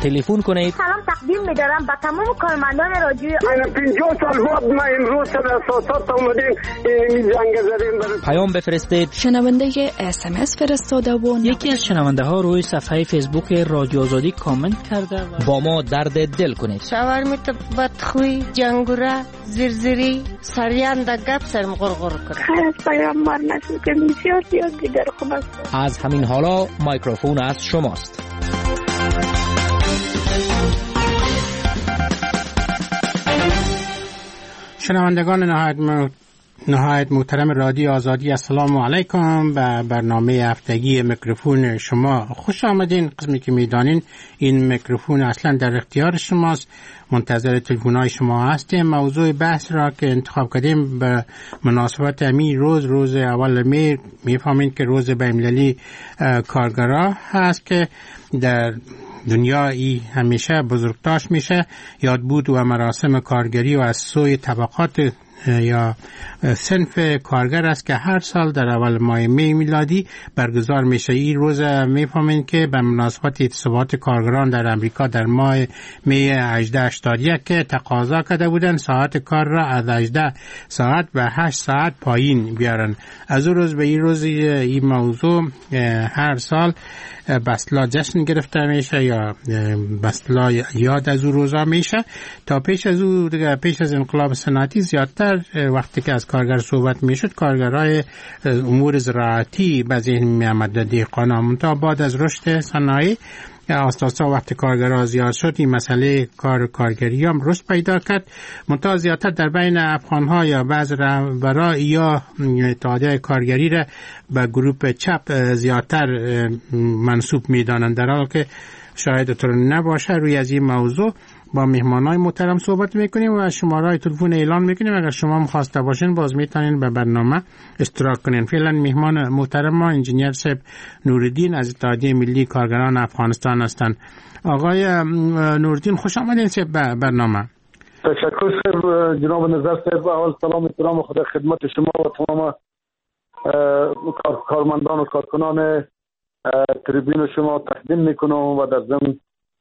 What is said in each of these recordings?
تلفن کنید. سلام تقدیم می‌دارم به تمام کارمندان رادیو. 50 سال بعد ما امروز سر اساسات اومدیم این جنگ زدیم. پیام بفرستید. شنونده SMS فرستاده و یکی از شنونده ها روی صفحه فیسبوک رادیو آزادی کامنت کرده و با ما درد دل کنید. شاورمیت بدخوی جنگوره زرزری سریان دا گپ سرم غرغر کرد. خیر از پیامبر نشون که بسیار دیگر خوب است. از همین حالا مایکروفون از شماست. شنوندگان نهایت محترم رادیو آزادی، السلام علیکم. به برنامه هفتگی میکروفون شما خوش آمدین. قسمی که میدانین این میکروفون اصلا در اختیار شماست، منتظر تلفن‌های شما هستیم. موضوع بحث را که انتخاب کردیم به مناسبت همین روز اول می میفهمین که روز بین‌المللی کارگرها هست که در دنیا ای همیشه بزرگداشت میشه. یادبود و مراسم کارگری و از سوی طبقات یا صنف کارگر است که هر سال در اول ماه می میلادی برگزار میشه. این روز میفهمین که به مناسبت اعتصابات کارگران در امریکا در ماه می 1881 که تقاضا کرده بودن ساعت کار را از 18 ساعت به 8 ساعت پایین بیارن. از اون روز به این روز این موضوع هر سال بسلا جشن گرفته میشه یا بسلا یاد از اون روزا میشه. تا پیش از انقلاب صنعتی زیادتر وقتی که از کارگر صحبت میشد، کارگرای امور زراعتی به ذهن می آمد، دهقانا. تا بعد از رشد صنایع اساسا وقتی کارگرها زیاد شد این مسئله کارگری هم رشد پیدا کرد. منتها زیادتر در بین افغانها یا بعض رهبران یا اتحادیه کارگری را به گروه چپ زیادتر منسوب میدانند، در حالی که شاید طور نباشه. روی از این موضوع با مهمانای محترم صحبت میکنیم و شماره‌های تلفن اعلان میکنیم. اگر شما مخواسته باشین باز میتونین به برنامه اشتراک کنین. فعلا مهمان محترم ما انجینیر صاحب نورالدین از اتحادیه ملی کارگران افغانستان هستند. آقای نورالدین خوش آمدین به برنامه. تشکر جناب نظر صاحب. اول سلام احترام خدا خدمت شما و تمام کارمندان و کارکنان تریبون شما تقدیم میکنم و در ضمن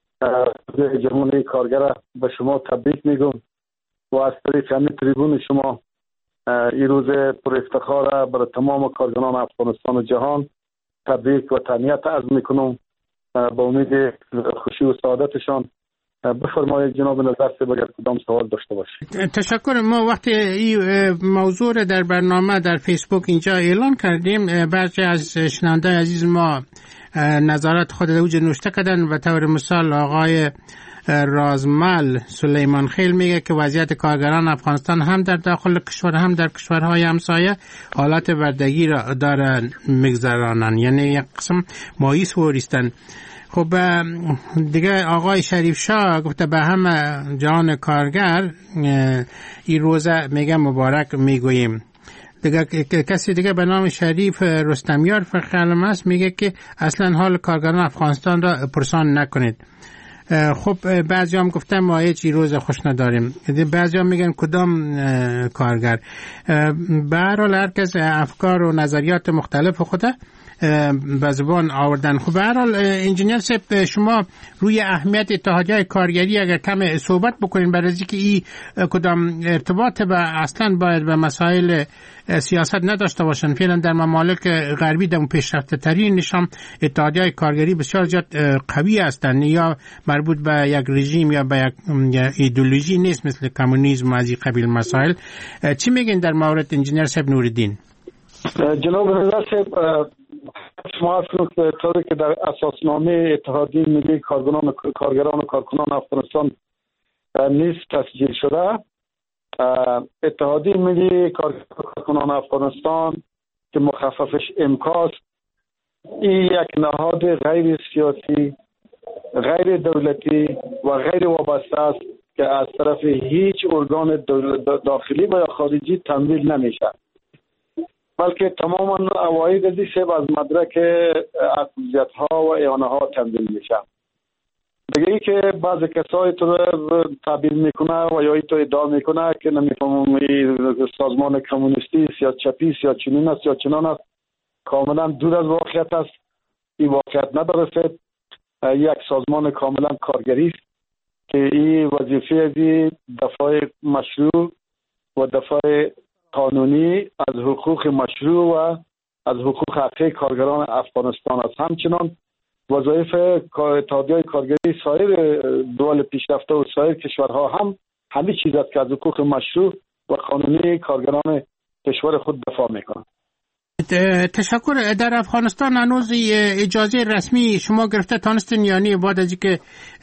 جمهوری کارگر به شما تبریک میگم و از طریق همین تریبون شما این روز پر افتخار برای تمام کارگران افغانستان و جهان تبریک و تهنیت عرض میکنم با امید خوشی و سعادتشان. بفرمایید جناب نظر صاحب اگر کدام سوال داشته باشید. تشکر. ما وقتی این موضوع را در برنامه در فیسبوک اینجا اعلان کردیم، بعضی از شنونده عزیز ما نظارت خود اوج نوشته کردن و طور مثال آقای رازمل سلیمان خیل میگه که وضعیت کارگران افغانستان هم در داخل کشور هم در کشورهای همسایه حالت بردگی را دارن میگذرانن، یعنی یک قسم مایوس وریستن. خب دیگه آقای شریف شاه گفته به همه جهان کارگر این روزه میگه مبارک میگوییم. دیگه کسی دیگه به نام شریف رستمیار فخرعلم است میگه که اصلا حال کارگران افغانستان را پرسان نکنید. خب بعضی هم گفتن ما هیچ روز خوش نداریم، بعضی هم میگن کدام کارگر. به هر حال هر کس افکار و نظریات مختلف خودته به زبان آوردن. خب به هر حال انجینیر صاحب شما روی اهمیت اتحادیه کارگری اگر کم صحبت بکنین برای اینکه این کدام ارتباط به اصلا باید به مسائل سیاست نداشته باشن. فعلا در ممالک غربی در پیشرفته ترین نشان اتحادیه کارگری بسیار زیاد قوی هستند، یا مربوط به یک رژیم یا به یک ایدئولوژی نیست مثل کمونیسم و از این قبیل مسائل. چی میگین در مورد انجینیر صاحب نورالدین؟ جناب نظر صاحب شما اصلا طوری که در اساسنامه اتحادیه ملی کارگران و کارکنان افغانستان نیز تسجیل شده، اتحادیه ملی کارکنان افغانستان که مخففش امکاس، این یک نهاد غیر سیاسی، غیر دولتی و غیر وابسته است که از طرف هیچ ارگان داخلی و یا خارجی تمویل نمیشه، بلکه تماما عواید ازی شب از مدرک اقلیت ها و اعانه ها تمویل میشه. دیگه ای که بعض کسایی تو تعبیر میکنه و یا ای تو ادعا میکنه که نمیفهمم سازمان کمونیستی یا چپی یا چنین است یا چنان است، کاملا دور از واقعیت است. این واقعیت نداره. یک سازمان کاملا کارگری است که این وظیفه از دفاع مشروع و دفاع قانونی از حقوق مشروع و از حقوق حقیقی کارگران افغانستان است. همچنان وظایف اتحادیه کارگری سایر دول پیشرفته و سایر کشورها هم همه چیز است که از حقوق مشروع و قانونی کارگران کشور خود دفاع میکنند. تشکر. در افغانستان هنوز اجازه رسمی شما گرفته تانستین، یعنی بعد از اینکه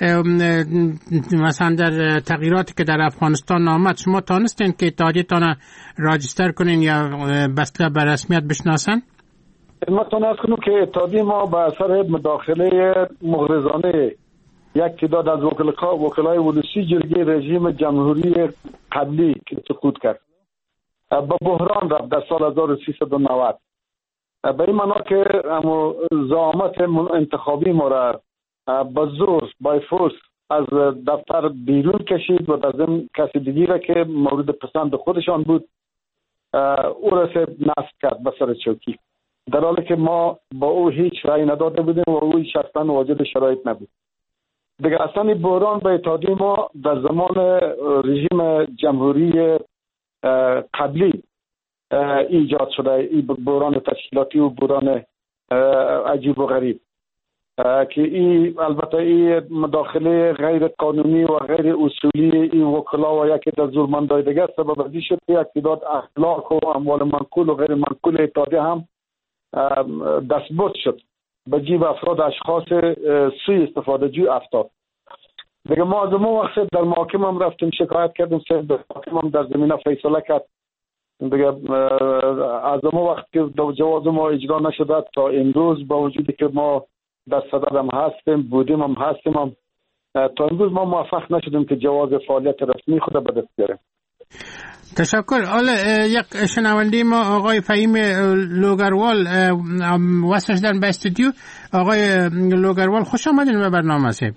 مثلا در تغییراتی که در افغانستان آمد شما تانستین که اتحادیه‌تان راجستر کنین یا بسته به رسمیت بشناسن؟ ما تانست کنیم که اتحادیه ما به اثر مداخله مغرضانه یک تعداد از وکلای ولسی جرگه رژیم جمهوری قبلی که سقوط کرد با بحران رفت در سال 1390. به این معنا که زعامت انتخابی ما را با زور با فورس از دفتر بیرون کشید و در ضمن کسی دیگری را که مورد پسند خودشان بود او را نصب کرد به سر چوکی، در حالی که ما با او هیچ رأی نداده بودیم و او شخصا واجد شرایط نبود. دیگه اصلا بحران به اتحادیه ما در زمان رژیم جمهوری قبلی ایجاد شده، این بحران تشکیلاتی و بحران عجیب و غریب که این البته این مداخله غیر قانونی و غیر اصولی این وکلا و یکی از زورمندای دیگه سبب ازی شد که یک تعداد اخلاق و اموال منقول و غیر منقول اتحادیه هم دستبرد شد به جیب افراد اشخاص سوء استفاده جو افتاد. دیگه ما از اون وقت در محاکم هم رفتیم شکایت کردیم، محاکم هم در زمینه فیصله کرد. دیگه از اون وقت که جواز ما اجرا نشده تا امروز با وجودی که ما در صدد هم هستیم بودیم هم هستیم هم تا امروز ما موفق نشدیم که جواز فعالیت رسمی خود به دست بیاریم. تشکر. حالا یک شنونده ما آقای فهیم لوگروال وصل شدن به استودیو. آقای لوگروال خوش آمدین به برنامه هستیم.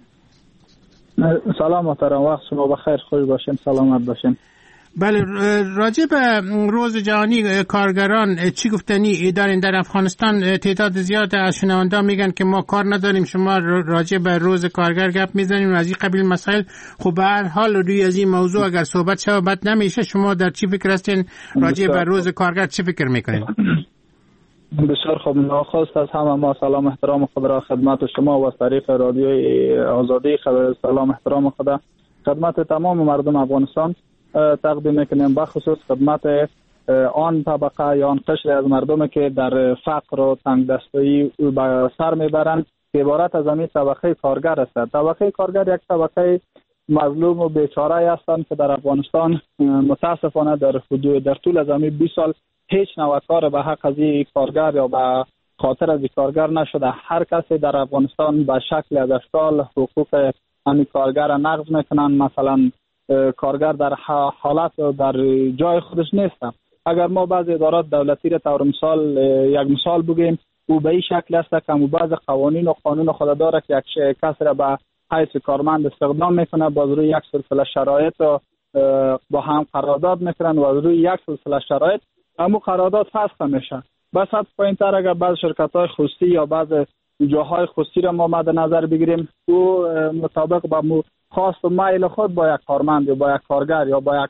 سلام محترم، وقت شما بخیر، خوش باشین، سلامت باشین. بله، راجع به روز جهانی کارگران چی گفتنی دارین؟ در افغانستان تعداد زیاد از شنونده میگن که ما کار نداریم، شما راجع به روز کارگر گپ میزنیم و از این قبیل مسائل. خب به هر حال روی از این موضوع اگر صحبت شه بد نمیشه. شما در چی فکر هستین راجع به روز کارگر؟ چی فکر میکنین؟ بسیار خوب. نخست از همه ما سلام احترام خود را خدمت شما و از طریق رادیوی آزادی سلام احترام خود خدمت تمام مردم افغانستان تقدیم میکنیم، بخصوص خدمت آن طبقه یا آن قشر از مردم که در فقر و تنگ دستایی به سر میبرند که عبارت از همین طبقه کارگر است. طبقه کارگر یک طبقه مظلوم و بیچاره هستند که در افغانستان متاسفانه در طول از همین 20 سال هیچ نوع کار به حق از این کارگر یا به خاطر از این کارگر نشده. هر کسی در افغانستان به شکل از اشکال حقوق همین کارگر را نقض میکنن. مثلا کارگر در حالت در جای خودش نیست. اگر ما بعض ادارات دولتی را طور مثال یک مثال بگیم، او به این شکل است که بعض قوانین و قانون خود داره که یک کس را به حیث کارمند استخدام میکنه، باز روی یک سلسله شرایط با هم قرارداد میکنن و روی یک سلسله شرایط همون قرارداد فسخ میشه. بس حد پایین‌تر اگر بعض شرکت‌های خصوصی یا بعض جاهای خصوصی را ما مد نظر بگیریم، او مطابق با خواست و میل خود با یک کارمند یا با یک کارگر یا با یک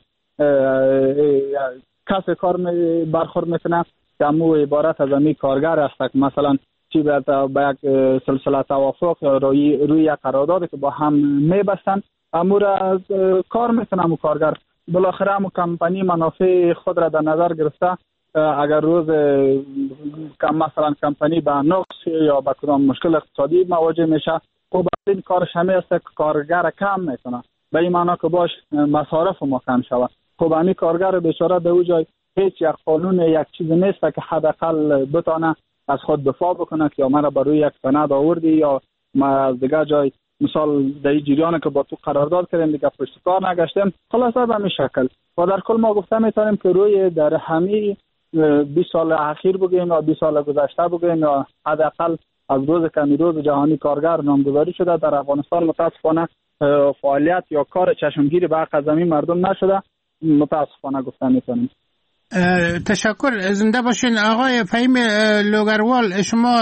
کس کار برخورد میکنه که همون عبارت از همین کارگر است که مثلا چی با یک سلسله توافق یا روی یک قرارداد که با هم میبستن همون را از کار میکنه. همون کارگر بالاخره همون کمپانی منافع خود را در نظر گرفته، اگر روز مثلا کمپانی به نقص یا به کدام مشکل اقتصادی مواجه میشه، خب این کارش همه است که کارگر کم میکنه، به این معنی که باش مصارف ما کم شود. خب همین کارگر بیچاره در اون جای هیچ یک قانون یک چیز نیست که حداقل بتونه از خود دفاع بکنه که یا مرا برای یک سند آوردی یا ما از دیگه جای مثال در این جریان که با تو قرارداد کردیم دیگه پشت کار نگشتیم. خلاصه به همین شکل و در کل ما گفته میتونیم که روی در همین 20 سال اخیر بگیم یا 20 سال گذشته بگیم یا حداقل از روز که روز جهانی کارگر نامگذاری شده در افغانستان متاسفانه فعالیت یا کار چشمگیری به حق از زمین مردم نشده. متاسفانه گفتن میتونیم. تشکر، زنده باشین. آقای فهیم لوگروال، شما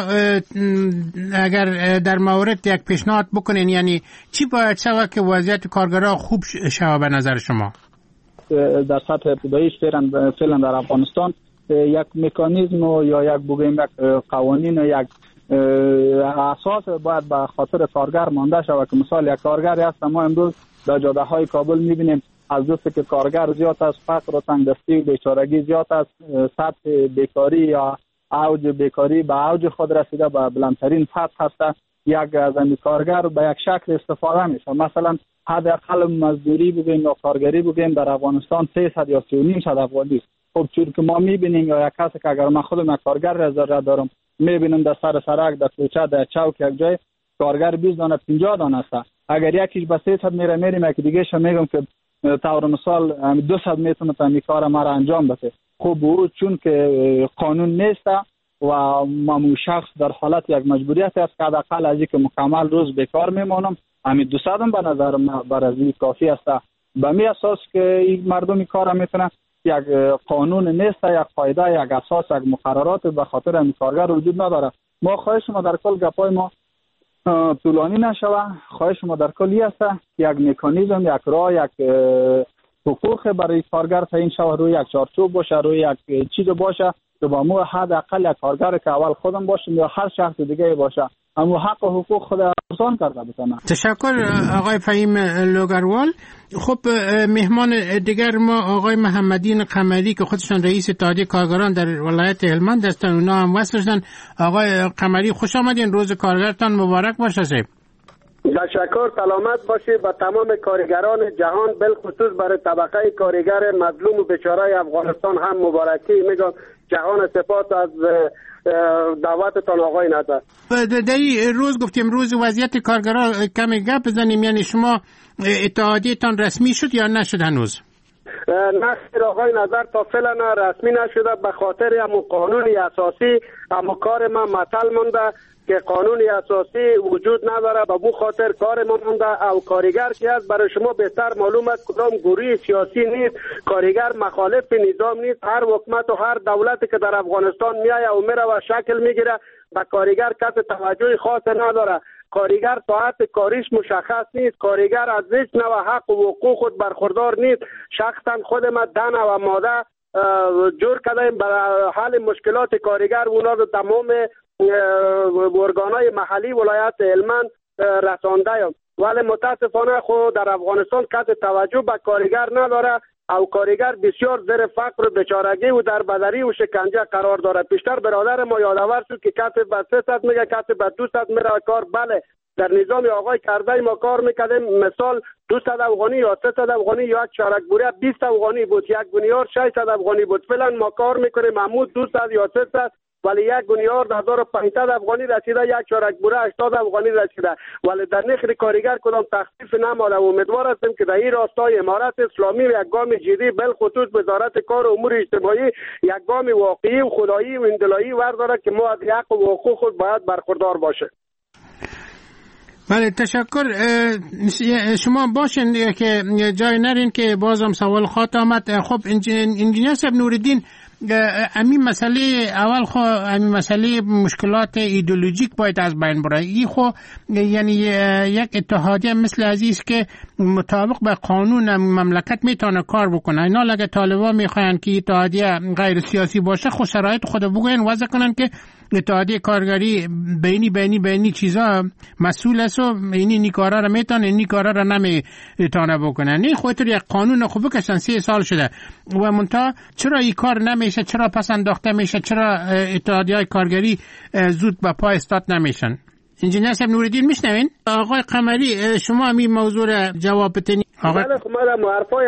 اگر در مورد یک پیشنهاد بکنین، یعنی چی باید شود که وضعیت کارگرها خوب شود به نظر شما؟ در سطح ابتداییش فعلا در افغانستان یک مکانیزم یا یک بگویم یک قوانین و یک اساس باید به خاطر کارگر مانده شود که مثال یک کارگری هست. ما امروز در جاده های کابل میبینیم از دوسته که کارگر زیاد است، فقر و تنگدستی و بیچارگی زیاد است، سطح بیکاری یا اوج بیکاری به اوج خود رسیده، به بلندترین سطح هست. یک از این کارگر به یک شکل استفاده میشه. مثلا حداقل مزدوری بگیم یا کارگری بگیم در افغانستان 300 یا 3.5 افغانی است. خب چون که ما میبینیم یا یک کسی که اگر من خودم یک کارگر رضا دارم میبینم در سر سرک، در کوچه، در چوک یک جای کارگر 20 دانه 50 دانه است. اگر یکیش به 300 میریم یک دیگه ش میگم که طور مثال 200 میتونه تا کار ما را انجام بده. خب او چون که قانون نیست و مامو شخص در حالت یک مجبوریت است که حداقل از اینکه مکمل روز بیکار میمونم، همین 200 به نظر من برای کافی است. به می اساس که این مردمی کار میتونه، یک قانون نیست، یک قاعده، یک اساس، یک مقررات به خاطر این کارگر وجود نداره. ما خواهش ما در کل گپای ما طولانی نشوه، خواهش ما در کلی است یک مکانیزم، یک راه، یک حقوق برای کارگر تعیین شود، روی یک چارچوب باشه، روی یک چیز باشه که با مو حداقل یک کارگر که اول خودم باشم یا هر شخص دیگه باشه اما حق و حقوق خود ارزان کرده بتونه. تشکر آقای فهیم لوگروال. خب مهمان دیگر ما آقای محمدین قمری که خودشان رئیس اتحادیه کارگران در ولایت هلمند هستند، اونا هم وصل شدن. آقای قمری خوش آمدین، روز کارگرتان مبارک باشه. تشکر، سلامت باشی. به تمام کارگران جهان بالخصوص برای طبقه کارگر مظلوم و بیچاره افغانستان هم مبارکی میگم. جهان سپاس از دعوتتان آقای نظر. در این روز گفتیم روز وضعیت کارگران کمی گپ بزنیم، یعنی شما اتحادیه‌تان رسمی شد یا نشد هنوز؟ نه آقای نظر، تا فعلا رسمی نشده به خاطر همون قانونی اساسی. اما کار ما معطل مونده که قانونی اساسی وجود نداره، به بو خاطر کارمون مونده. او کارگر که هست برای شما بهتر معلوم است کدام گروه سیاسی نیست، کارگر مخالف نظام نیست. هر حکومت و هر دولتی که در افغانستان میایه و میره و شکل میگیره به کارگر کسی توجه خاص نداره. کارگر ساعت کاریش مشخص نیست، کارگر از هیچ نوع حق و حقوق خود برخوردار نیست. شخصا خود ما دن و ماده جور کردیم برای حل مشکلات کارگر، اونا رو تمام ارگانهای محلی ولایت هلمند رساندیم، ولی متاسفانه خود در افغانستان کسی توجه به کارگر نداره. او کارگر بسیار زیر فقر و بیچارگی و در بدری و شکنجه قرار داره. پیشتر برادر ما یادآور شد که کسی به 300 میگه، کسی به 200 میره کار. بله، در نظام آقای کرده ما کار میکردیم، مثال 200 افغانی یا 300 افغانی یا یک چارک بوره 20 افغانی بود، یک گونیار 600 افغانی بود. فعلا ما کار میکنیم عمود 200 یا 300، ولی یک گونیار 1500 افغانی رسیده، یک چارک بوره 80 افغانی رسیده، ولی در نخل کارگر کدام تخفیف نماده. امید هستیم که در این راستای امارت اسلامی یک گام جدی بالخصوص وزارت کار و امور اجتماعی یک گام واقعی و خدایی و اندلایی ورداره که ما از حق و حقوق خود باید برخوردار باشه. بله تشکر. شما باشین که جای نرین که بازم سوال خواهد آمد. خب انجینیر صاحب نوردین، همین مسئله اول همین مسئله مشکلات ایدئولوژیک باید از بین بره. این یعنی یک اتحادیه مثل عزیز که مطابق به قانون مملکت میتونه کار بکنه. اینا لگه طالبا میخواین که اتحادیه غیر سیاسی باشه، خود شرایط خود بگوین وضع کنن که اتحادیه کارگری بینی چیزا مسئول است و اینی کارا رو میتونه، اینی کارا رو نمیتونه بکنه. نه خودت یک قانون خوب بکشن 3 سال شده و منتها چرا این کار نمیشه، چرا پس انداخته میشه، چرا اتحادیه کارگری زود به پای استاد نمیشن؟ انجینیر صاحب نوردین میشنوین؟ آقای قمری شما همین موضوع رو جواب بدین. بله خب من حرفای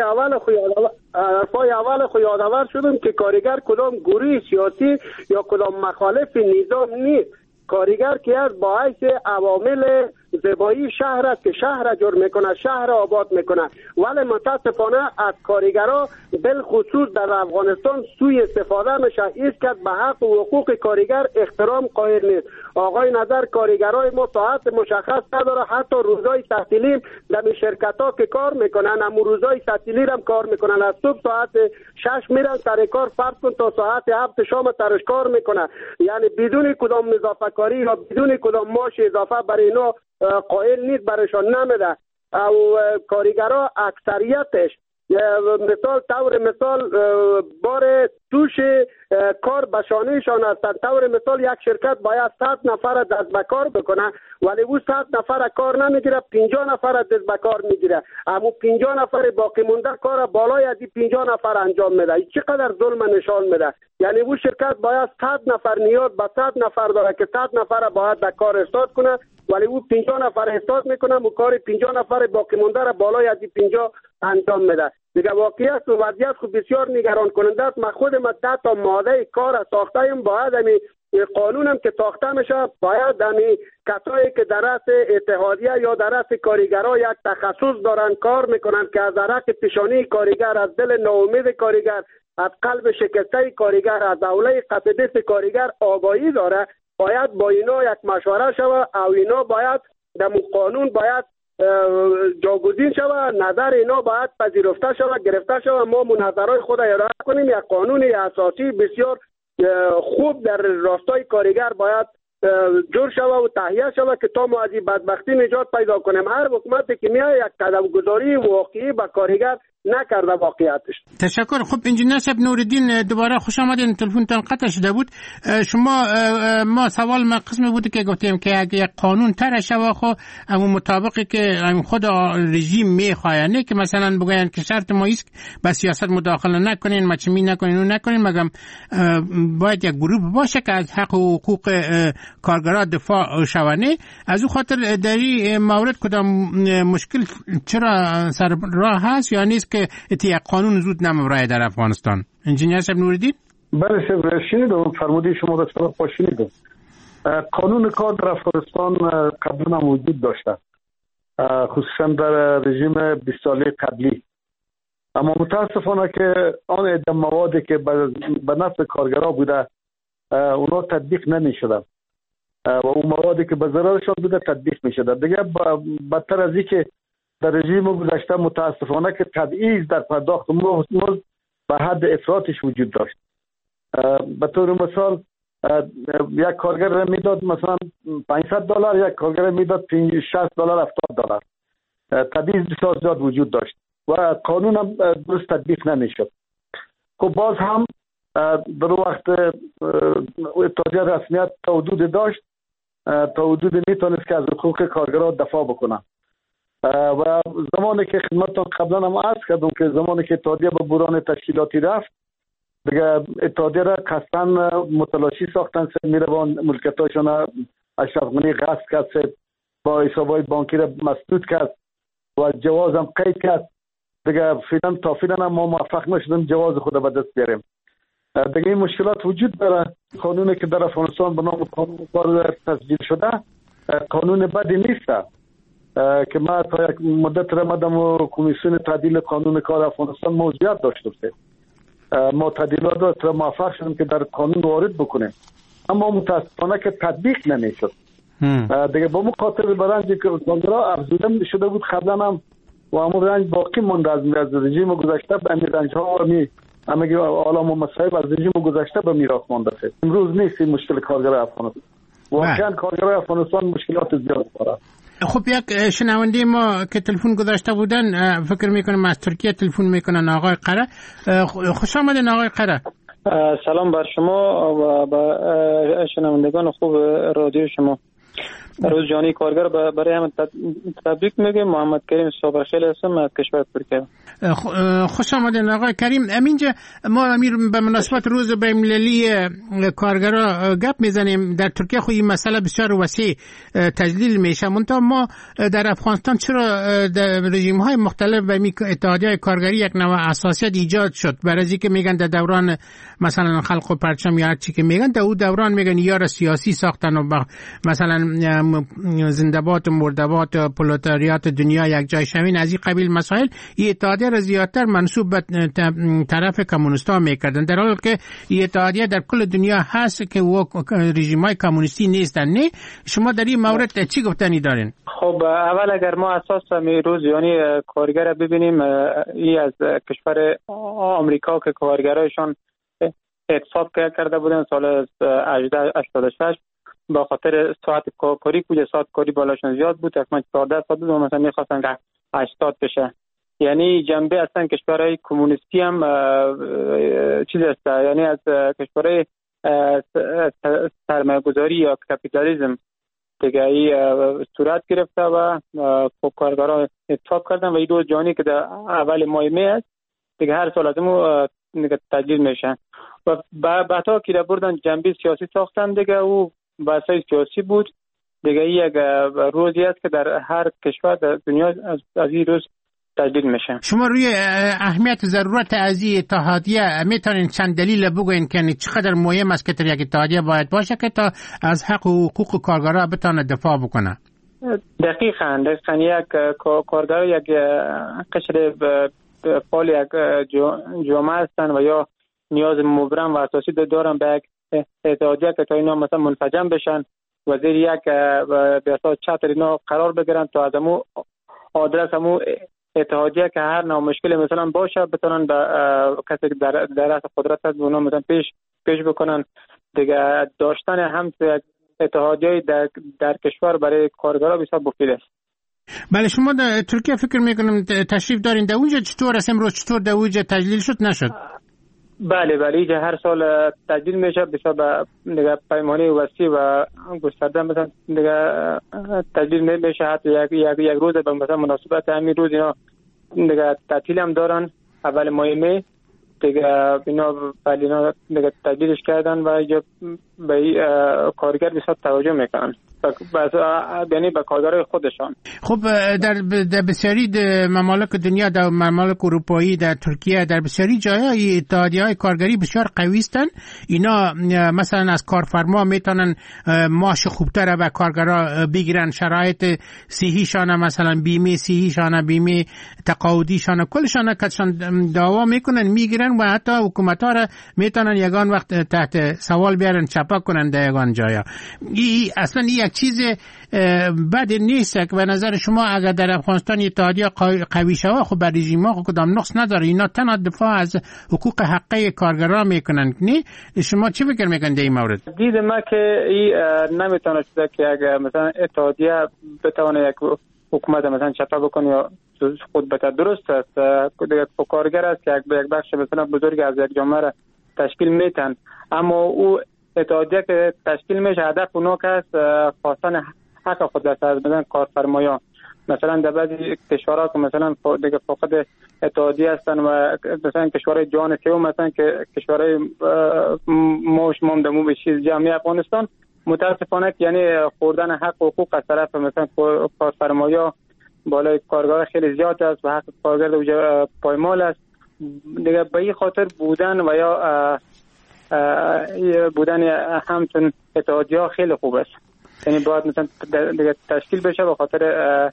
اول خو یادآور شدم که کارگر کدام گروه سیاسی یا کدام مخالف نظام نیست. کارگر که از با حیث عوامل زیبایی شهر است که شهر جور میکنه، شهر آباد میکنه. ولی متاسفانه از کارگرها بالخصوص در افغانستان سوء استفاده میشه. ایست که به حق و حقوق کارگر احترام قائل نیست. آقای نظر کارگرای ما ساعت مشخص نداره، حتی روزای تعطیلی در شرکت ها که کار میکنن هم روزای تعطیلی هم کار میکنن. از صبح ساعت 6 میرن سر کار، فرض کن تا ساعت 7 شام سرش کار میکنن. یعنی بدون کدام اضافه کاری یا بدون کدام معاش اضافه برای اینا قائل نیست، برایشان نمیده. او کارگرها اکثریتش مثال طور مثال بار دوش کار بشانهشان است. طور مثال یک شرکت باید 100 نفر دست به کار بکنه، ولی او 100 نفر کار نمیگیره، 50 نفر دست به کار میگیره. اما 50 نفر باقی مونده کار بالای از 50 نفر انجام میده. چقدر ظلم نشان میده. یعنی او شرکت باید 100 نفر نیاز به 100 نفر داره که 100 نفر باید به کار استاد کنه، ولی او 50 نفر استاد میکنه و کار 50 نفر باقی مونده را بالای از 50 انجام میده. دیگه واقعیت و وضعیت خود بسیار نگران کننده است. من خودم 10 تا ماده کار ساخته‌ام، باید همین قانونم که ساخته میشه باید همین کسایی که در رأس اتحادیه یا در رأس کارگرها یک تخصص دارن کار میکنن که از عرق پیشانی کارگر، از دل ناامید کارگر، از قلب شکسته کارگر، از اوله قصدیس کارگر آگاهی داره، باید با اینا یک مشوره شود او اینا باید در قانون باید جاگزین شود، نظر اینا باید پذیرفته شود، گرفته شود. ما مناظرهای خود ارائه کنیم. یک قانون اساسی بسیار خوب در راستای کارگر باید جور شود و تهیه شود که تا ما از این بدبختی نجات پیدا کنیم. هر حکومتی که میاد یک قدم گذاری واقعی به کارگر نکرده واقعیتش. تشکر. خب انجینر صاحب نوردین دوباره خوش آمدین. تلفنتون قطع شده بود. شما ما سوال ما قسمی بود که گفتیم که اگه یک قانون طرح شود خو اما مطابقی که خود رژیم میخواد، نه که مثلا بگوین که شرط ما است به سیاست مداخله نکنین، مچمی نکنین و نکنین، مگم باید یک گروه باشه که از حق و حقوق کارگران دفاع شونه. از او خاطر در این مورد کدام مشکل چرا سر راه هست یا نیست که یک قانون زود نمورای در افغانستان؟ انجینر صاحب نوردین؟ بله صاحب، شنیدم فرموده شما را سراغ پاشنیدم. قانون کار در افغانستان قبلا وجود داشته، خصوصا در رژیم 20 ساله قبلی، اما متاسفانه که آن عده موادی که به نفع کارگرها بوده اونا تطبیق نمی شده و اون موادی که به ضررشان بوده تطبیق می شده. دیگه بدتر از این که در رژیم گذشته متاسفانه که تبعیض در پرداخت مزد به حد افراطش وجود داشت. به طور مثال یک کارگر را میداد مثلا $500، یک کارگر را میداد $60 $70. تبعیض بسیار زیاد وجود داشت و قانون هم درست تطبیق نمیشد. خب باز هم در وقت اتحادیه رسمیت تا حدود داشت، تا حدود میتونست که از حقوق کارگرها دفاع بکنه. و زمانی که خدمتتان قبلا هم عرض کردم که زمانی که اتحادیه به بحران تشکیلاتی رفت، دیگه اتحادیه را قصداً متلاشی ساختن، میروان ملکیتاشون اشرف غنی غصب کرد، با حسابهای بانکی را مسدود کرد و جواز هم قید کرد. دیگه فعلا هم ما موفق نشدیم جواز خود به دست بیاریم. دیگه این مشکلات وجود داره. قانونی که در افغانستان به نام قانون کار تسجیل شده قانون بدی نیست که ما تا یک مدت رمضان و کمیسیون تعدیل قانون کار افغانستان موضوعیت داشته بودیم. ما تعدیلات را موفق شدیم که در قانون وارد بکنیم، اما متاسفانه که تطبیق نمیشد. دیگه با مخاطر به رنج کارگرها افزوده شده بود قبلا هم و همون رنج باقی مونده از رژیم گذشته به امید رنج ها و همه عالم و مصائب از رژیم گذشته به میراث مانده است. امروز نیست این مشکل کارگر افغانستان. واقعا کارگر افغانستان مشکلات زیاد داره. خب یک شنونده ما که تلفن گذاشته بودن فکر میکنم از ترکیه تلفن میکنن، آقای قره. خوش آمدین آقای قره. سلام بر شما و به شنوندگان خوب رادیو شما. روز جانی کارگر برای همه تبریک میگه. محمد کریم صابرخیل هستم از کشور ترکیه. خوش آمدین آقای کریم. امینجا ما امیر به مناسبت روز بین‌المللی کارگرا گپ میزنیم. در ترکیه خو این مسئله بسیار وسیع تجلیل میشه، منتها ما در افغانستان چرا در رژیم های مختلف و اتحادیه کارگری یک نوع اساسیت ایجاد شد؟ برای اینکه میگن در دوران مثلا خلق و پرچم یا هر چی که میگن در اون دوران میگن یار سیاسی ساختن و مثلا زنده‌باد و مرده‌باد و پرولتاریات دنیا یک جای شوین، از این قبیل مسائل این اتحادیه را زیادتر منسوب به طرف کمونیست‌ها می‌کردن، در حالی که این اتحادیه در کل دنیا هست که و رژیم‌های کمونیستی نیستن. نه شما در این مورد چی گفتنی دارین؟ خب اول اگر ما اساس روز یعنی کارگر ببینیم، این از کشور آمریکا که کارگرایشان اعتصاب کرده بودن سال 1886 با خاطر ساعت کاری، کجا ساعت کاری بالاشون زیاد بود، تقریبا 14 ساعت بود و مثلا می‌خواستن که 80 بشه. یعنی جنبه اصلا کشورهای کمونیستی هم چیز است، یعنی از کشورهای سرمایه‌گذاری یا کپیتالیسم دیگه ای صورت گرفته و کارگران اعتصاب کردن و این روز جهانی که در اول ماه می است دیگه هر سال از اون تجلیل میشن و بعدا که بردن جنبه سیاسی ساختن دیگه و بحثای سیاسی بود دیگه. یک روزی است که در هر کشور در دنیا از این روز تجلیل میشه. شما روی اهمیت ضرورت از این اتحادیه میتونین چند دلیل بگوین که چقدر مهم است که در یک اتحادیه باید باشه که تا از حق و حقوق کارگرها بتونه دفاع بکنه؟ دقیقاً یک کارگر یک قشر فعال یک جامعه هستن و یا نیاز مبرم و اساسی دارن به یک اتحادیه که تا اینا مثلا منسجم بشن و زیر یک به اساس چتر اینا قرار بگیرن تا از امو آدرس امو اتحادیه که هر نوع مشکلی مثلا باشه بتونن به کسی که در رأس قدرت هست اونا مثلا پیش بکنن دیگه. داشتن هم اتحادیه در کشور برای کارگرها بسیار مفید است. بله شما در ترکیه فکر میکنم تشریف دارین، در اونجا چطور است امروز، چطور در اونجا تجلیل شد نشد؟ بله اینجا هر سال تجلیل میشه بسیار دیگه پیمانه وسیع و گسترده مثلا دیگه تجلیل میشه، حتی یک روز به مثلا مناسبت همین روز اینا دیگه تعطیل هم دارن اول ماه می دیگه اینا دیگه تجلیلش کردن و اینجا به کارگر بسیار توجه میکنن یعنی به کارگرای خودشان. خب در بسیاری ممالک دنیا، در ممالک اروپایی، در ترکیه، در بسیاری جاهای اتحادیه‌های کارگری بسیار قوی هستند. اینا مثلا از کارفرما میتونن معاش خوبتر به کارگرا بگیرن، شرایط صحیشان مثلا بیمه صحیشان، بیمه تقاعدیشان کلشان کاتشان دعوا میکنن میگیرن و حتی حکومت‌ها را میتونن یگان وقت تحت سوال بیارن چپا کنن در یگان جایا. اصلا یک چیز بد نیست که به نظر شما اگر در افغانستان اتحادیه قوی شود خب بر رژیم ها کدام نقص نداره، اینا تنها دفاع از حقوق حقیقی کارگران میکنن. نه شما چی فکر میکنید در این مورد؟ دید ما که این نمیتونه شده که اگر مثلا اتحادیه بتونه یک حکومت مثلا چپا بکنه یا خود بتا درست است دیگه کارگر است که یک بخش مثلا بزرگ از یک جامعه را تشکیل میتن، اما او اتحادیه که تشکیل میشه هدف اونها که است خواستن حق خود است از مثلا کارفرمایان. مثلا در بعضی کشورها که مثلا دیگه فقط اتحادیه هستن و مثلا کشورهای جهان سوم مثلا که کشورهای موش ممدمو به چیز جمعی افغانستان متاسفانه یعنی خوردن حق و حقوق از طرف مثلا کارفرمایان بالای کارگر خیلی زیاد است و حق کارگر پایمال است دیگه. به این خاطر بودن و یا بودن همچون اتحادیه ها خیلی خوب است، یعنی باید مثلا تشکیل بشه به خاطر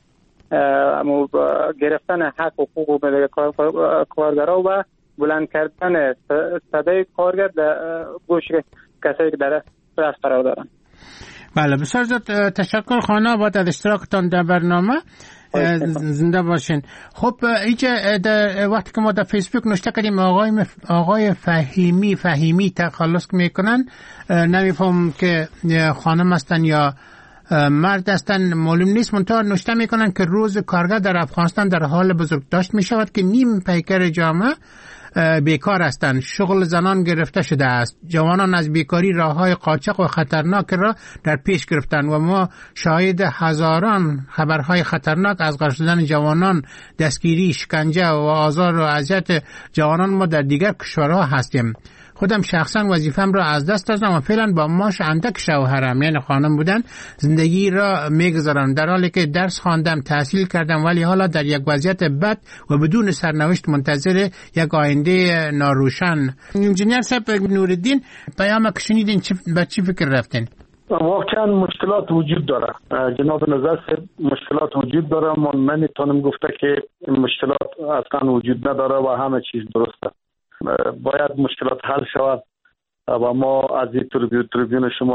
گرفتن حق و حقوق کارگرها و بلند کردن صدای کارگر در گوش کسایی که در رأس قرار دارن. بله بسیار زیاد تشکر خانه با در اشتراکتان در برنامه، زنده باشین. خب اینجا وقتی که ما در فیسبوک نوشته کردیم آقای فهیمی تخلص میکنن، نمیفهم که خانم هستن یا مرد هستن معلوم نیست، منتها نوشته میکنن که روز کارگر در افغانستان در حال بزرگداشت میشود که نیم پیکر جامعه بیکار هستند، شغل زنان گرفته شده است، جوانان از بیکاری راههای قاچاق و خطرناک را در پیش گرفتند و ما شاهد هزاران خبرهای خطرناک از غارت شدن جوانان، دستگیری، شکنجه و آزار و اذیت جوانان ما در دیگر کشورها هستیم. خودم شخصا وظیفم را از دست دادم و فعلا با معاش اندک شوهرم یعنی خانم بودن زندگی را میگذارم، در حالی که درس خواندم، تحصیل کردم، ولی حالا در یک وضعیت بد و بدون سرنوشت منتظر یک آینده ناروشن. انجینیر صاحب نوردین پیام که شنیدین به چی فکر رفتین؟ واقعا مشکلات وجود داره جناب نظر، مشکلات وجود داره. من نمیتونم گفته که مشکلات اصلا وجود نداره و همه چیز درسته. باید مشکلات حل شود و ما از این تریبیون شما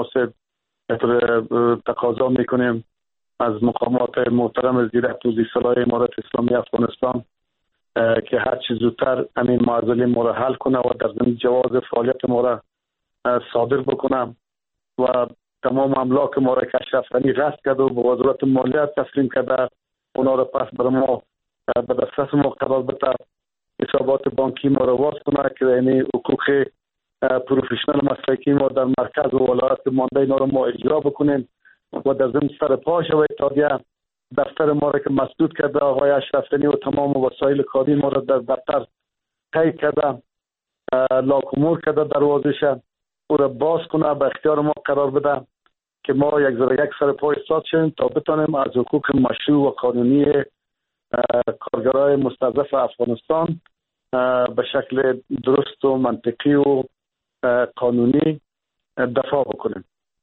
تقاضا میکنیم از مقامات محترم زیر توزیع صلاح امارت اسلامی افغانستان که هر چیز زودتر همین معضله ما را حل کنه و در ضمن جواز فعالیت ما را صادر بکنه و تمام املاک ما را که اشرف غنی غصب کرده و به وزارت مالیات تسلیم کرده اونا را پس برای ما به دسترس ما قرار بده، حسابات بانکی ما را باز کنه که یعنی حقوق پروفشنال مسلکی ما در مرکز و ولایت مانده اینا را ما اجرا بکنیم و در ضمن سر پا شوه اتحادیه دفتر ما را که مسدود کرده آقای اشرف غنی و تمام وسایل کاری ما را در دفتر قید کرده، لاکمور کرده دروازش او را باز کنه، به اختیار ما قرار بده که ما یک سر پا ایستاد شویم تا بتانیم از حقوق مشروع و قانونی کارگرای مستضعف افغانستان به شکل درست و منطقی و قانونی دفاع بکنیم.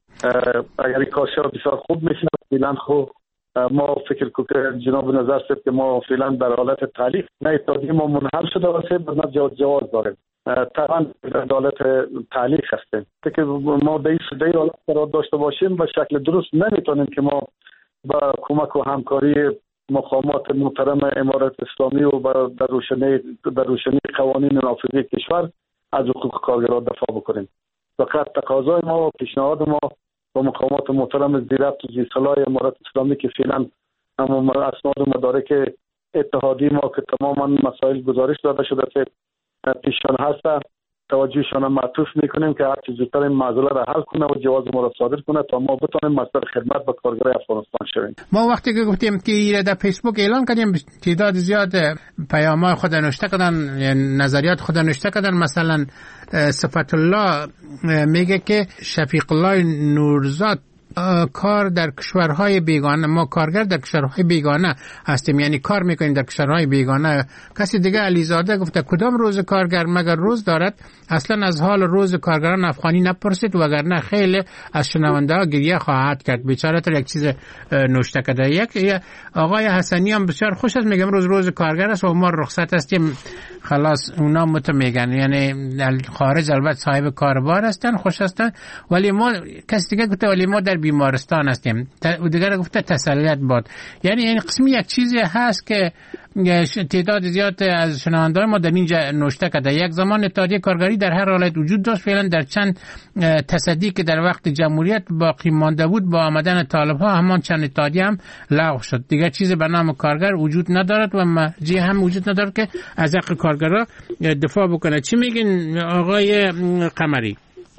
اگر این کار شد بسیار خوب میشه. فعلا خب ما فکر کنیم جناب نظر سید که ما فعلا در حالت تعلیق نه اتحادیه ما منحل شده باشه بعد جواز داریم طبعا در حالت تعلیق هستیم که ما در این حالت قرار داشته باشیم به شکل درست نمیتونیم که ما با کمک و همکاری مقامات محترم امارت اسلامی و در روشنی قوانین نافذه کشور از حقوق کارگران دفاع بکنیم. فقط تقاضای ما و پیشنهاد ما با مقامات محترم زیر توزیع صلاح امارت اسلامی که فعلا اسناد و مدارک اتحادی ما که تماما مسائل گزارش داده شده که پیشان هست توجهشان معطوف میکنیم که هر چیز زودتر این معضله را حل کنه و جواز ما را صادر کنه تا ما بتونیم مصدر خدمت به کارگرای افغانستان شویم. ما وقتی که گفتیم که در فیسبوک اعلان کردیم تعداد زیاد پیام‌های خود نوشته کردن، نظریات خود نوشته کردن. مثلا صفت الله میگه که شفیق الله نورزاد کار در کشورهای بیگانه، ما کارگر در کشورهای بیگانه هستیم، یعنی کار میکنیم در کشورهای بیگانه. کسی دیگه علیزاده گفته کدام روز کارگر مگر روز دارد؟ اصلا از حال روز کارگران افغانی نپرسید وگرنه خیلی از شنونده ها گریه خواهد کرد. بیچاره تا یک چیز نوشته کرده. یک آقای حسنی هم بسیار خوش است، میگم روز کارگر است و ما رخصت هستیم خلاص. اونا میگن یعنی در خارج البته صاحب کاروبار هستن، خوش هستن، ولی ما کسی دیگه گفته ولی ما در بیمارستان هستیم. و دیگر گفته تسلیت باد. یعنی قسمی یک چیزی هست که تعداد زیاد از شنونده‌های ما در اینجا نوشته کرده. یک زمان اتحادیه کارگری در هر حالت وجود داشت، فعلا در چند تصدی که در وقت جمهوریت باقی مانده بود با آمدن طالب‌ها همان چند اتحادیه هم لغو شد. دیگر چیزی به نام کارگر وجود ندارد و مرجع هم وجود ندارد که از حق کارگرها دفاع بکنه. چی میگین آقای قمری؟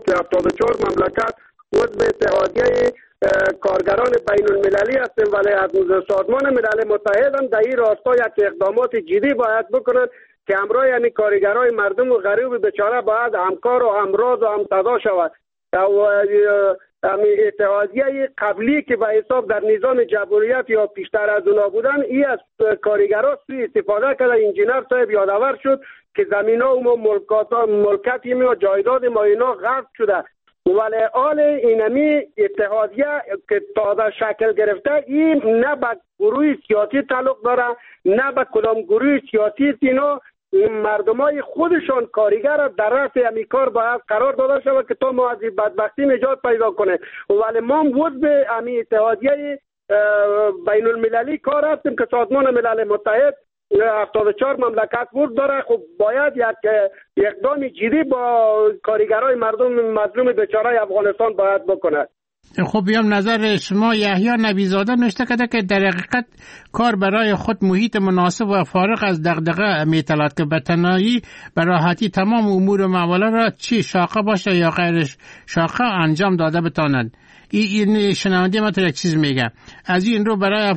74 مملکت عضو اتحادیه کارگران بین المللی هستیم ولی از سازمان ملل متحد هم در این راستا یک اقدامات جدی باید بکنند که همراه یعنی کارگرای مردم و غریب بیچاره باید همکار و همراز و همصدا شود. اتحادیه قبلی که به حساب در نظام جمهوریت یا پیشتر از اونا بودن این از کارگرها سوء استفاده کرده. انجینر صاحب یادآور شد که زمینا و ملکت و جایداد ما اینا غصب شده. ولی آل اینمی اتحادیه که تازه شکل گرفته این نه به گروه سیاسی تعلق داره نه به کدام گروه سیاسی. اینا مردمای خودشان کارگر در رأس همی کار باید قرار داده شود که تا ما از این بدبختی نجات پیدا کنه. ولی ما عضو همی اتحادیه بین المللی کار هستیم که سازمان ملل متحد 74 مملکت ورد داره. خب باید یک اقدام جدی با کارگرای مردم مظلوم بیچاره افغانستان باید بکنه. خب بیام نظر شما. یحیی نبیزاده نوشته کرده که در حقیقت کار برای خود محیط مناسب و فارغ از دغدغه می‌طلبد که به تنهایی به راحتی تمام امور و معامله را چی شاقه باشه یا غیر شاقه انجام داده بتواند. این شنونده ما تو یک چیز میگه. از این رو برای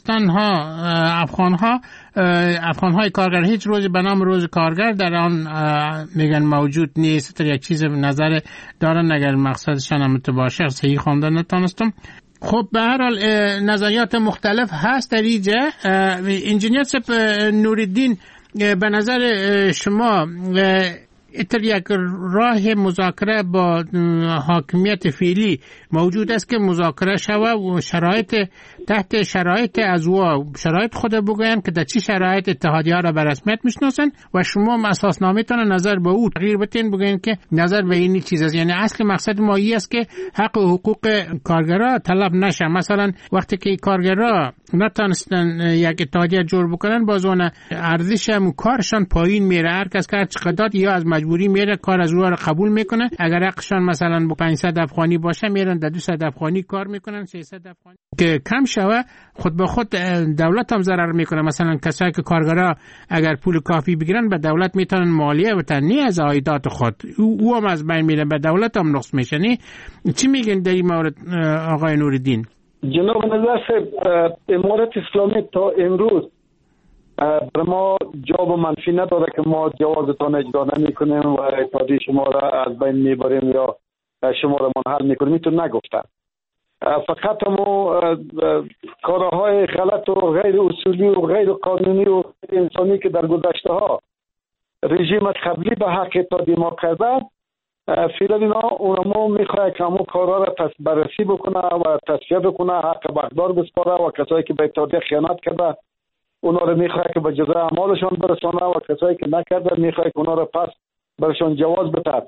افغان‌های کارگر هیچ روزی به نام روز کارگر در آن میگن موجود نیست. تو یک چیز نظر دارن اگر مقصدشان هم تو باشه صحیح خواندن نتونستم. خب به هر حال نظریات مختلف هست در اینجا. انجینیر نوردین به نظر شما اتر یک راه مذاکره با حاکمیت فعلی موجود است که مذاکره شود و تحت شرایط از شرایط خود بگوین که در چی شرایط اتحادیه را به رسمیت میشناسن و شما اساسنامه‌تان نظر به او تغییر بدین بگوین که نظر به این چیز است. یعنی اصل مقصد ما این است که حق و حقوق کارگرا طلب نشه. مثلا وقتی که کارگرا نتونستن یک اتحادیه جور بکنن بازونه ارزش هم کارشان پایین میره. هر کس که چقدر یا از مجبوری میره کار از او را قبول میکنه. اگر حقشان مثلا با 500 افغانی باشه میرن در 200 افغانی کار میکنن 300 افغانی که کم شوه. خود به خود دولت هم ضرر میکنه. مثلا کسایی که کارگرا اگر پول کافی بگیرن به دولت میتونن مالیه بدن از عایدات خود. او هم از بین میره به دولت هم نقص میشه. چی میگن در این مورد آقای نوردین؟ جناب نظر امارت اسلامی تا امروز بر ما جواب منفی نداده که ما جوازتان اجرا نمیکنیم و اتحادیه شما را از بین میبریم یا شما را منحل میکنیم. اینطور نگفتن. فقط ما کارهای غلط و غیر اصولی و غیر قانونی و انسانی که در گذشته ها رژیم قبلی به حق اتحادیه ما کرده فعلا اونمو میخواه که همون کارها را بررسی بکنه و تصفیه بکنه، حق بقدار بسپاره و کسایی که به اتحادیه خیانت کرده اونا رو میخواه که به جزای اعمالشان برسانه و کسایی که نکرده میخواه که اونا رو پس برشان جواز بده.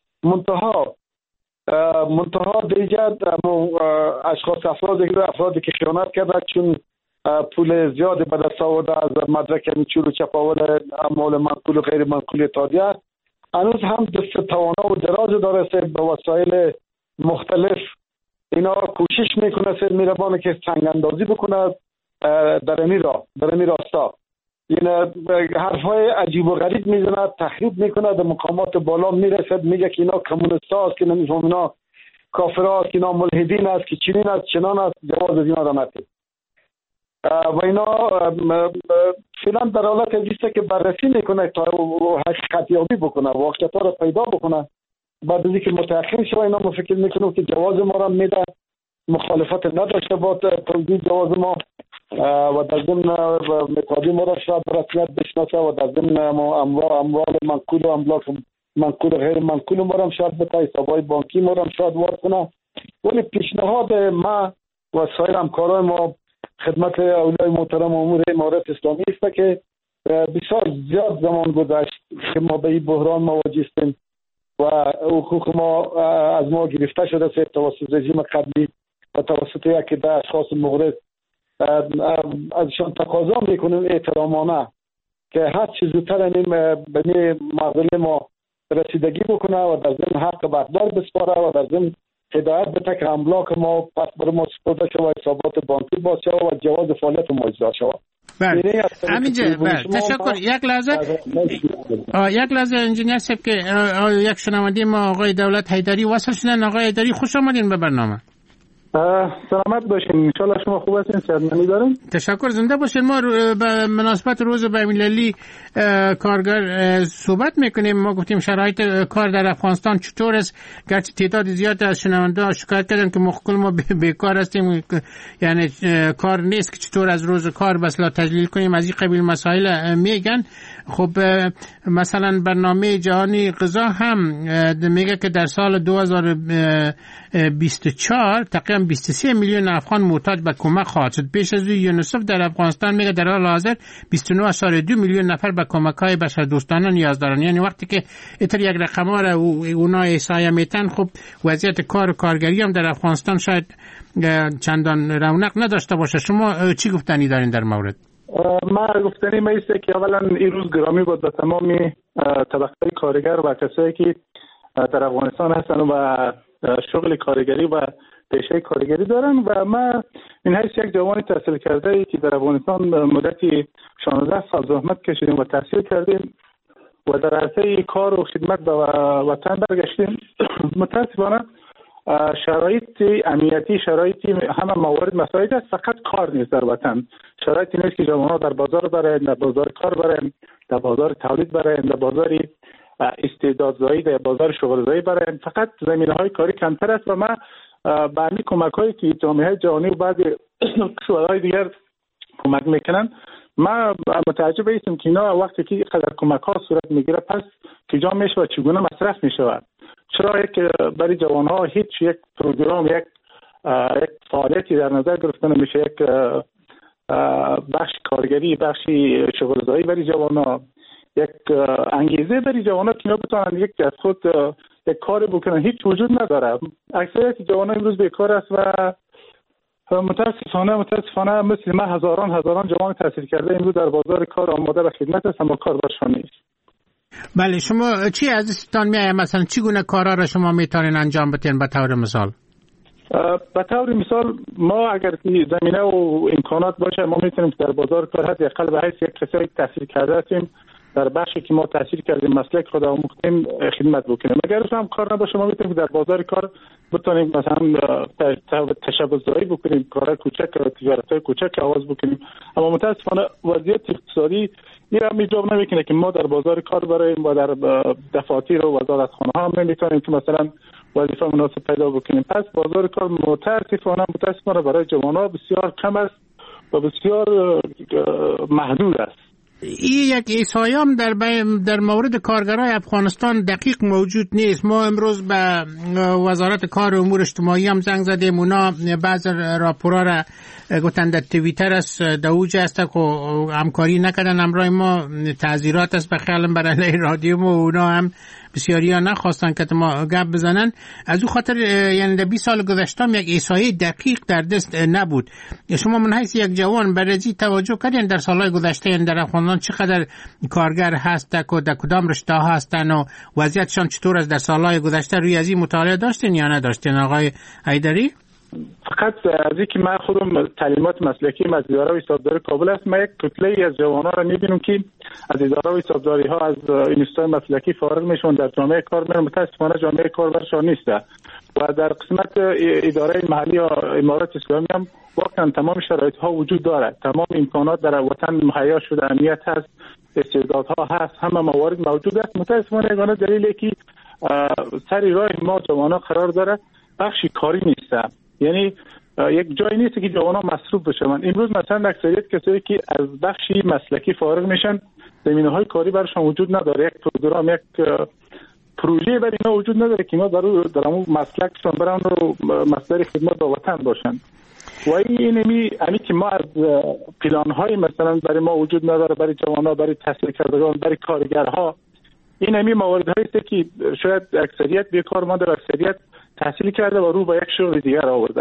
منتها دیگر اشخاص افرادی که خیانت کرده چون پول زیادی به دست آورده از مدرک میچول و چپاول اموال منقول و غیر منقول اتحادیه هنوز هم دست توانا و دراز داره به وسایل مختلف اینا کوشش میکنه میروانه که سنگ اندازی بکنه در امی راستا. این حرفای عجیب و غریب میزنه، تخریب میکنه، در مقامات بالا میرسد میگه که اینا کمونیست هاست که نمیفهم اینا کافر هاست که اینا ملحدین است که چنین است چنان است. جواز از اینا را نتید و اینا فعلا در حالت ازیسته که بررسی میکنه تا حقیقت یابی بکنه، واقعیت ها را پیدا بکنه. بعد از اینکه متأخر شده اینا ما فکر میکنم که جواز ما را میده، مخالفت نداشته با توضیح جواز ما و در ضمن اتحادیه ما را شاید رسمیت بشناسه و در ضمن اموال منقول و املاک منقول و غیر منقول ما را شاید بتا حسابهای بانکی ما را شاید وارد کنه. ولی پیشنهاد ما و سایر همکارای ما خدمت اولیای محترم امور امارت اسلامی است که بسیار زیاد زمان گذشت که ما به این بحران مواجه هستیم و حقوق ما از ما گرفته شده توسط رژیم قبلی و توسط یک ده اشخاص مورد. ازشان تقاضا میکنیم احترامانه که هر چیز زودتر به مقبل ما رسیدگی بکنه و در ضمن حق بقدار بسپاره و در ضمن هدایت بده که املاک ما پس برای ما سپرده شود و حسابات بانکی باز شود و جواز فعالیت ما اجرا شود. بله همینجا تشکر. یک لحظه انجینیر صاحب که یک شنونده ما آقای دولت حیدری وصل شدن. آقای حیدری خوش آمدین به برنامه. سلامت باشین، انشالله شما خوب هستین، صحتمندی دارین. تشکر، زنده باشین. ما به مناسبت روز بین‌المللی کارگر صحبت میکنیم. ما گفتیم شرایط کار در افغانستان چطور است، گرچه تعداد زیاد از شنونده شکایت کردن که ما بیکار هستیم، یعنی کار نیست که چطور از روز کار بسلا تجلیل کنیم، از این قبیل مسائل میگن. خب مثلا برنامه جهانی غذا هم میگه که در سال 2024 تقریبا 23 میلیون افغان محتاج به کمک خواهد شد. پیش از یونیسف در افغانستان میگه در حال حاضر 29.2 میلیون نفر به کمک‌های بشردوستانه نیاز دارن. یعنی وقتی که اتر یک رقم‌ها را اونا احصایه میتن، خب وضعیت کار و کارگری هم در افغانستان شاید چندان رونق نداشته باشه. شما چی گفتنی دارین در مورد؟ ما گفتنی ما ایسته که اولا این روز گرامی بود به تمام طبقه کارگر و کسایی که در افغانستان هستن و شغل کارگری و پیشه کارگری دارن و ما این حیث یک جوان تحصیل کرده ای که در افغانستان مدتی 16 سال زحمت کشیدیم و تحصیل کردیم و در عرصه کار و خدمت به وطن برگشتیم. متاسفانه شرایط امنیتی، شرایطی همه موارد مساعد است، فقط کار نیست در وطن. شرایطی نیست که جوان‌ها در بازار برن، در بازار کار برن، در بازار تولید برن، در بازار استعدادزایی، در بازار شغلزایی برن. فقط زمینه‌های کاری کمتر است و ما به همین کمک‌هایی که جامعه جهانی و بعضی کشورهای دیگر کمک میکنن ما متعجب هستم که اینا وقتی که قدر کمک ها صورت میگیره پس کجا میشه و چگونه مصرف میشود؟ چرا یک برای جوان ها هیچ یک پروگرام یک فعالیتی در نظر گرفته نمیشه؟ یک بخش کارگری، بخشی شغلزایی برای جوان ها، یک انگیزه برای جوان ها که اینا بتونن یک از خود یک کاری بکنن هیچ وجود نداره. اکثریت جوان ها امروز بیکار است و متاسفانه مثل ما هزاران جوان تحصیل کرده امروز در بازار کار آماده به خدمت است اما کار برشان نیست. بله، شما چی از استان میایه؟ مثلا چی گونه کارا را شما میتونین انجام بدین به طور مثال؟ به طور مثال ما اگر زمینه و امکانات باشه ما میتونیم در بازار کار حداقل به حیث یک کسی تحصیل کرده هستیم در بخشی که ما تحصیل کردیم مسلک خود آموختیم خدمت بکنیم. اگر هم کار نباشه ما میتونیم در بازار کار بتونیم مثلا تشبث‌زایی بکنیم، کارهای کوچک، تجارت‌های کوچک آغاز بکنیم. اما متاسفانه وضعیت اقتصادی این ایجاب نمیکنه که ما در بازار کار براییم و در دفاتر و وزارتخانه ها هم نمیتونیم که مثلا وظیفه مناسب پیدا بکنیم. پس بازار کار متاسفانه برای جوانان بسیار کم است و بسیار محدود است. این یک ایسایام در مورد کارگرای افغانستان دقیق موجود نیست. ما امروز به وزارت کار و امور اجتماعی هم زنگ زدیم، اونا بعض راپورا را گفتن در توییتر است دوج است که همکاری نکردن همراه ما، تعذیرات است به خیالم برای رادیو و اونا هم بسیاری ها نخواستن که ما گپ بزنن. از او خاطر یعنی در 20 سال گذشته یک احصایه دقیق در دست نبود. شما من حیث یک جوان برای توجه کردین در سالهای گذشته یعنی در افغانستان چقدر کارگر هست و در کدام رشته ها هستن و وضعیتشان چطور است؟ در سالهای گذشته روی از این مطالعه داشتین یا نداشتین آقای حیدری؟ فقط از اینکه من خودم تعلیمات مسلکی از اداره و حسابداری کابل است، من یک کتله از جوانان را میبینم که از اداره و حسابداری ها از اینستای مسلکی فارغ میشون در جامعه کار میرن. متاسفانه جامعه کار برشان نیست و در قسمت اداره محلی یا امارات اسلامی هم واقعا تمام شرایط ها وجود دارد، تمام امکانات در وطن مهیا شده، امنیت هست، استعدادها هست، همه موارد موجود است. متاسفانه یگانه دلیلی که سر راه ما جوانان قرار داره بخشی کاری نیست، یعنی یک جایی نیست که جوانان مصروف بشن. امروز مثلا اکثریت کسایی که از بخشی مسلکی فارغ میشن زمینه‌های کاری برشان وجود نداره، یک پروگرام، یک پروژه برای اینا وجود نداره که اینا در اون مسلکشون برن و مصدر خدمت به وطن باشن. و اینمی که ما از پلان‌های مثلا برای ما وجود نداره برای جوانان، برای تحصیل کردگان، برای کارگرها. اینمی مواردهایی است که شاید اکثریت بیکار مانده و اکثریت تحصیل کرده و رو به یک شغل دیگر آورده.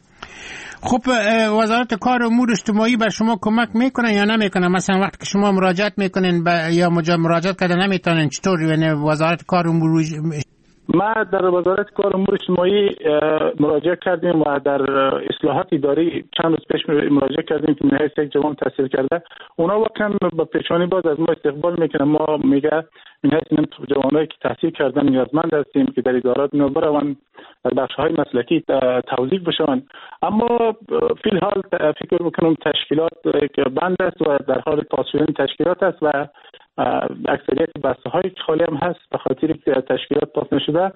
خب وزارت کار و امور اجتماعی بر شما کمک میکنه یا نمیکنه؟ مثلا وقتی که شما مراجعت میکنین یا مراجعت کرده نمیتونین چطور؟ یعنی وزارت کار و امور ما در وزارت کار و امور اجتماعی مراجعه کردیم و در اصلاحات اداری چند روز پیش مراجعه کردیم که نهایت یک جوان تحصیل کرده. اونا واقعا با پیشانی باز از ما استقبال میکنن. ما میگه نهایت جوانایی که تحصیل کردن نیازمند هستیم که در ادارات اینا برون در بخش‌های مسلکی توظیف بشن. اما فی الحال فکر میکنم تشکیلات بند است و در حال پاس شدن تشکیلات است و اکثریت بسته‌های خالی هم هست به خاطر که تشکیلات پاس نشده.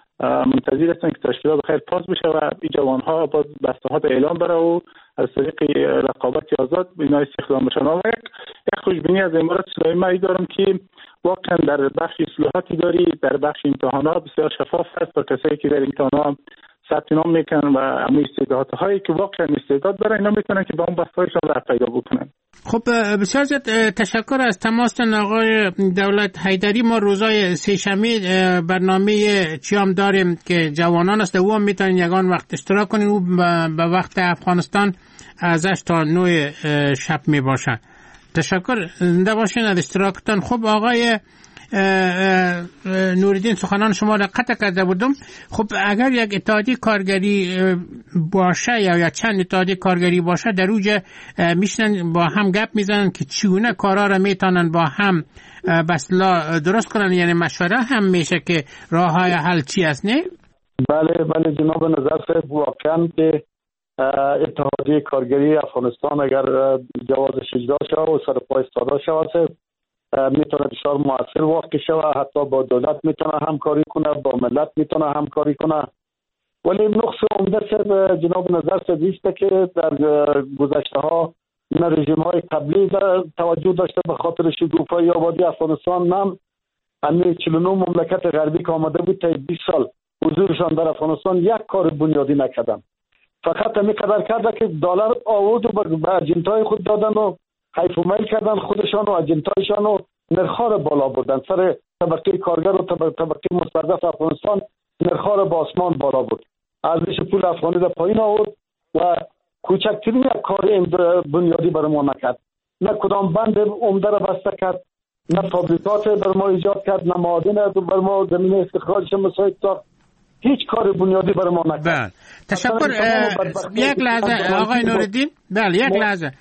منتظر هستن که تشکیلات بخیر پاس بشه و این جوان‌ها باز بسته‌ها به اعلام بره و از طریق رقابت آزاد اینا استخدام بشن. و یک خوشبینی از امارات اسلامی من دارم که واقعا در بخش اصلاحاتی داری، در بخش امتحانات بسیار شفاف هست و کسایی که در امتحانات ثبت نام میکنن و اما استعدادهایی که واقعا استعداد دارن اینا میتونن که با اون بسته‌هایشون راه پیدا بکنن. خب بسیار زیاد تشکر از تماستون آقای دولت حیدری. ما روزای سه‌شنبه برنامه چیام داریم که جوانان است، او هم میتونن یگان وقت اشتراک کنین. او به وقت افغانستان از 8 تا 9 شب میباشن. تشکر، زنده باشین از اشتراکتان. خب آقای نوریدین سخنان شما را قطع کرده بودم. خب اگر یک اتحادیه کارگری باشه یا چند اتحادیه کارگری باشه در اوج میشنن با هم گپ میزنن که چگونه کارا را میتونن با هم بسلا درست کنن، یعنی مشوره هم میشه که راه های حل چی است. نه بله جناب نظر صاحب، واقعا که اتحادیه کارگری افغانستان اگر جوازش اجرا شود و سر پای ایستاده شود میتونه بسیار موثر واقع شود، حتی با دولت میتونه همکاری کنه، با ملت میتونه همکاری کنه. ولی نقص عمده جناب نظر صاحب است که در گذشته ها نه رژیم های قبلی توجه داشته به خاطر شکوفایی آبادی افغانستان، نه همین 49 مملکت غربی که آمده بود تا 20 سال حضورشان در افغانستان یک کار بنیادی نکردن. فقط همین قدر کرده که دلار آورد و به اجنتای خود دادن و حیف و میل کردن خودشان و اجنتایشان و نرخ‌ها را بالا بردن. سر طبقه کارگر و طبقه مستضعف افغانستان نرخ‌ها را با آسمان بالا برد. ارزش پول افغانی را پایین آورد و کوچکترین یک کار بنیادی بر ما نکرد. نه کدام بند عمده را بسته کرد، نه فابریکات بر ما ایجاد کرد، نه معادن بر ما زمینه استخراجش مساعد ساخت. هیچ کار بنیادی بر ما نکرد. بله تشکر. یک لحظه آقای نوردین. بله یک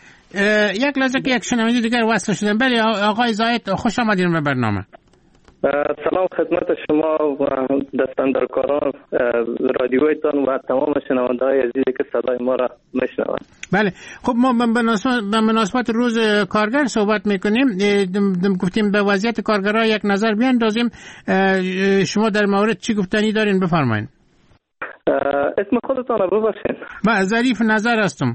لحظه که یک شنونده دیگر وصل شدن. بله آقای زاید خوش آمدین به برنامه. سلام خدمت شما و دستاندرکاران رادیویتان و تمام شنونده‌های عزیزی که صدای ما را میشنوند. بله خب ما به مناسبت روز کارگر صحبت میکنیم. گفتیم به وضعیت کارگرها یک نظر بیاندازیم. شما در مورد چی گفتنی دارین بفرمایید. اسم خودتان رو ببخشید. من ظریف نظر هستم.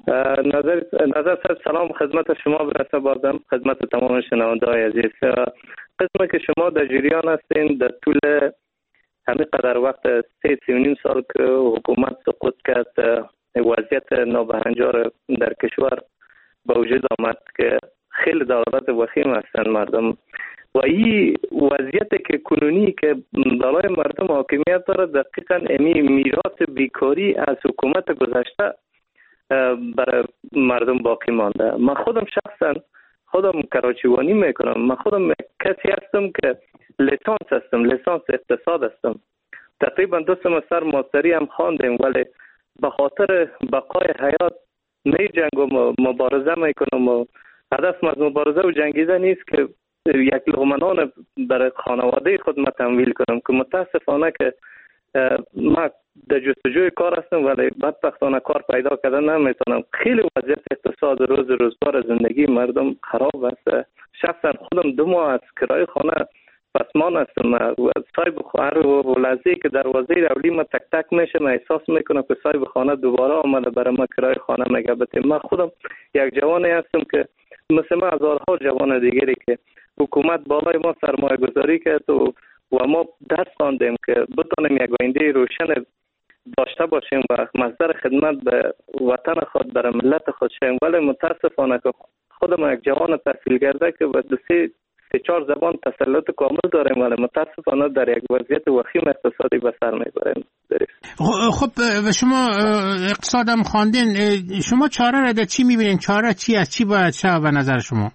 نظر صاحب سلام خدمت شما برسه، بازم خدمت تمام شنونده‌های عزیز. قسمه که شما در جریان هستین در طول همین قدر وقت 3.5 سال که حکومت سقوط کرد، وضعیت نابهنجار در کشور به وجود آمد که خیلی ضرورت وخیم هستند مردم و این وضعیت که کنونی که بالای مردم حاکمیت داره دقیقا امی میراث بیکاری از حکومت گذشته برای مردم باقی مانده. من خودم شخصا کراچیوانی میکنم. من خودم کسی هستم که لیسانس اقتصاد هستم. تقریبا 2 سمستر ماستری هم خواندیم، ولی به خاطر بقای حیات می جنگ و مبارزه میکنم و هدفم از مبارزه و جنگیدن نیست که یک لقمه نان برای خانواده خود من تمویل کنم که متاسفانه که من در جستجوی کار هستم ولی بدبختانه کار پیدا کردن نمیتونم. خیلی وضعیت اقتصاد روزگار زندگی مردم خراب است. شخصا خودم 2 ماه از کرایه خانه پسمان هستم و صاحب خانه و لحظه‌ای که دروازه رولی ما تک تک میشه من احساس میکنم که صاحب خانه دوباره آمده برای ما کرایه خانه میگه. من خودم یک جوانی هستم که مثل من هزارها جوان دیگری که حکومت بالای ما سرمایه گذاری کرد و ما درس خواندیم که بتونیم یک آینده روشن داشته باشیم و مصدر خدمت به وطن خود برای ملت خود شیم. ولی متاسفانه که خودم یک جوان تحصیل کرده که به 3-4 زبان تسلط کامل داریم ولی متاسفانه در یک وضعیت وخیم اقتصادی به سر میبریم. خب شما اقتصادم خواندین، شما چاره را در چی میبینین؟ چاره چی است؟ چی باید شود به نظر شما؟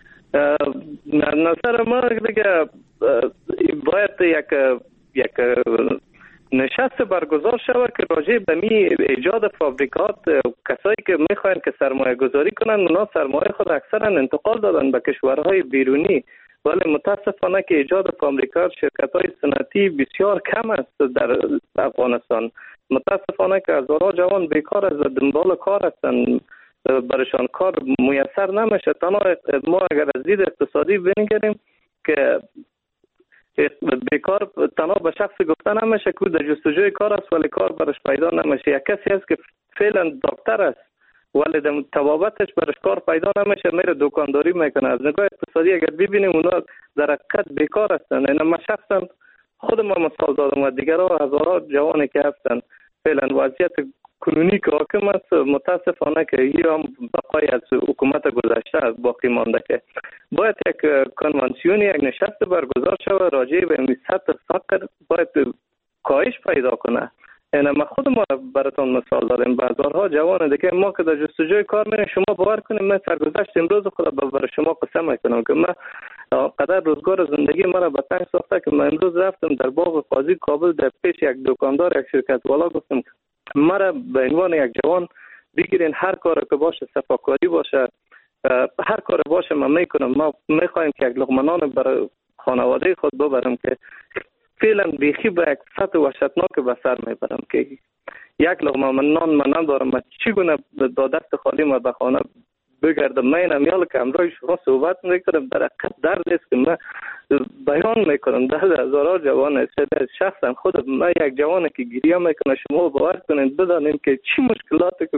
نظر ما دیگه باید یک نشست برگزار شود که راجع به ایجاد فابریکات کسایی که میخواین که سرمایه گذاری کنن اونا سرمایه خود اکثرا انتقال دادن به کشورهای بیرونی، ولی متاسفانه که ایجاد فابریکات شرکت‌های صنعتی بسیار کم است در افغانستان. متاسفانه که هزارها جوان بیکار از دنبال کار هستند، برشان کار میسر نمیشه. تنها ما اگر از دید اقتصادی بنگریم که بیکار تنها به شخص گفته نمیشه که در جستجوی کار است ولی کار برش پیدا نمیشه. یک کسی است که فعلا دکتر است ولی در تبابتش برش کار پیدا نمیشه، میره دکانداری میکنه. از نگاه اقتصادی اگر ببینیم اونا در حقیقت بیکار هستن. اینا من شخصا خودم مثال دادم و دیگرها هزارها جوانی که هستن فعلا وضعیت کنونی که حاکم است متاسفانه که هم بقای از حکومت گذشته باقی مانده که باید یک کنوانسیون یک نشست برگزار شود راجع به سطح فقر باید کاهش پیدا کنه. یعنی ما خودم براتون مثال دادم بازارها جوان دیگه ما که در جستجوی کار میریم شما باور کنیم من سرگذشت امروز خود برای شما قسم میکنم که من قدر روزگار زندگی مرا به تنگ ساخته که من امروز رفتم در باغ قاضی کابل در پیش یک دکاندار یک شرکت والا گفتم مرا به عنوان یک جوان بگیرین هر کاری که باشه صفاکاری باشه هر کاری باشه من میکنم. ما میخوایم که یک لقمه نان برای خانواده خود ببرم که فعلا بیخی به یک سطح وحشتناک به سر میبرم که یک لقمه نان من ندارم. من چگونه با دست خالی ما به خانه بگردم؟ من امیال که امروز شما صحبت میکنم در حقیقت درد است که من بیان میکنم. درد هزارها جوان است. شخصا خود من یک جوان که گریه میکنه شما باور کنید بدانید که چی مشکلاتی که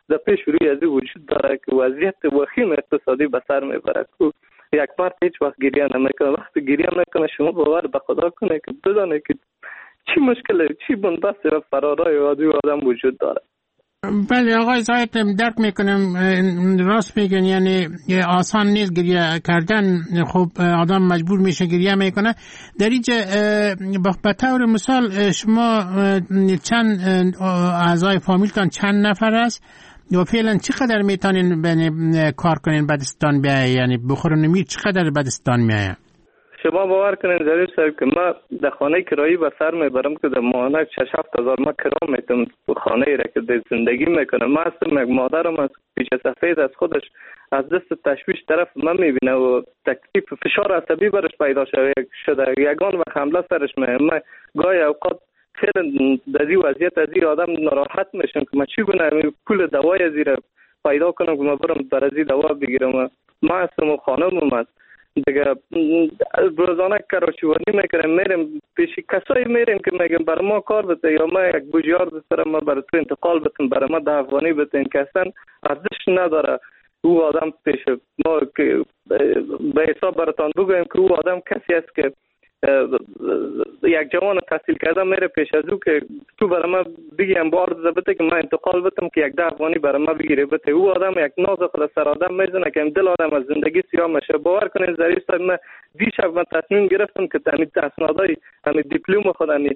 در پیش روی از وجود داره که وضعیت وخیم اقتصادی به سر میبره. یک مرد هیچ وقت گریه نمیکنه. وقتی گریه میکنه شما باور به خدا کنه که بدانه که چی مشکل چی بنبست و فرارای عادی آدم وجود داره. بله آقای زاید درک میکنم، راست میگن، یعنی آسان نیست گریه کردن. خب آدم مجبور میشه گریه میکنه. در اینجا به طور مثال شما چند اعضای فامیلتان چند نفر است و فعلا چقدر میتونین کار کنین بدستان بیایه، یعنی بخورن می چقدر بدستان میایه؟ شما باور کنین ظریف صاحب که ما در خانه کرایی به سر میبرم که در ماهانه 6-7 هزار ما کرا میتونم خانه ای را که در زندگی میکنم. ما هستم یک مادرم از پیچ سفید از خودش از دست تشویش طرف من میبینه و تکلیف فشار عصبی برش پیدا شده یگان و حمله سرش میمه. گاهی اوقات خیلی در این وضعیت از این آدم ناراحت میشم که من چی کنم پول دوای از این پیدا کنم که من برم بر از این دوا بگیرم. ما هستم و خانمم هست دیگه روزانه کارچوانی میکنم، میرم پیش کسایی میرم که میگم برای ما کار بده یا ما یک بوجیار دسترم ما برای تو انتقال بتن برای ما 10 افغانی بتن که اصلا ارزش نداره. او آدم پیش ما که به حساب براتان بگویم که او آدم کسی است که یک جوان تحصیل کرده میره پیش از او که تو برای ما بگیم بار بده که من انتقال بتم که یک 10 افغانی برای ما بگیره بده. او آدم یک ناز خود سر آدم میزنه که دل آدم از زندگی سیاه میشه. باور کنین ظریف صاحب من دیشب من تصمیم گرفتم که همین اسنادای همین دیپلم خود همین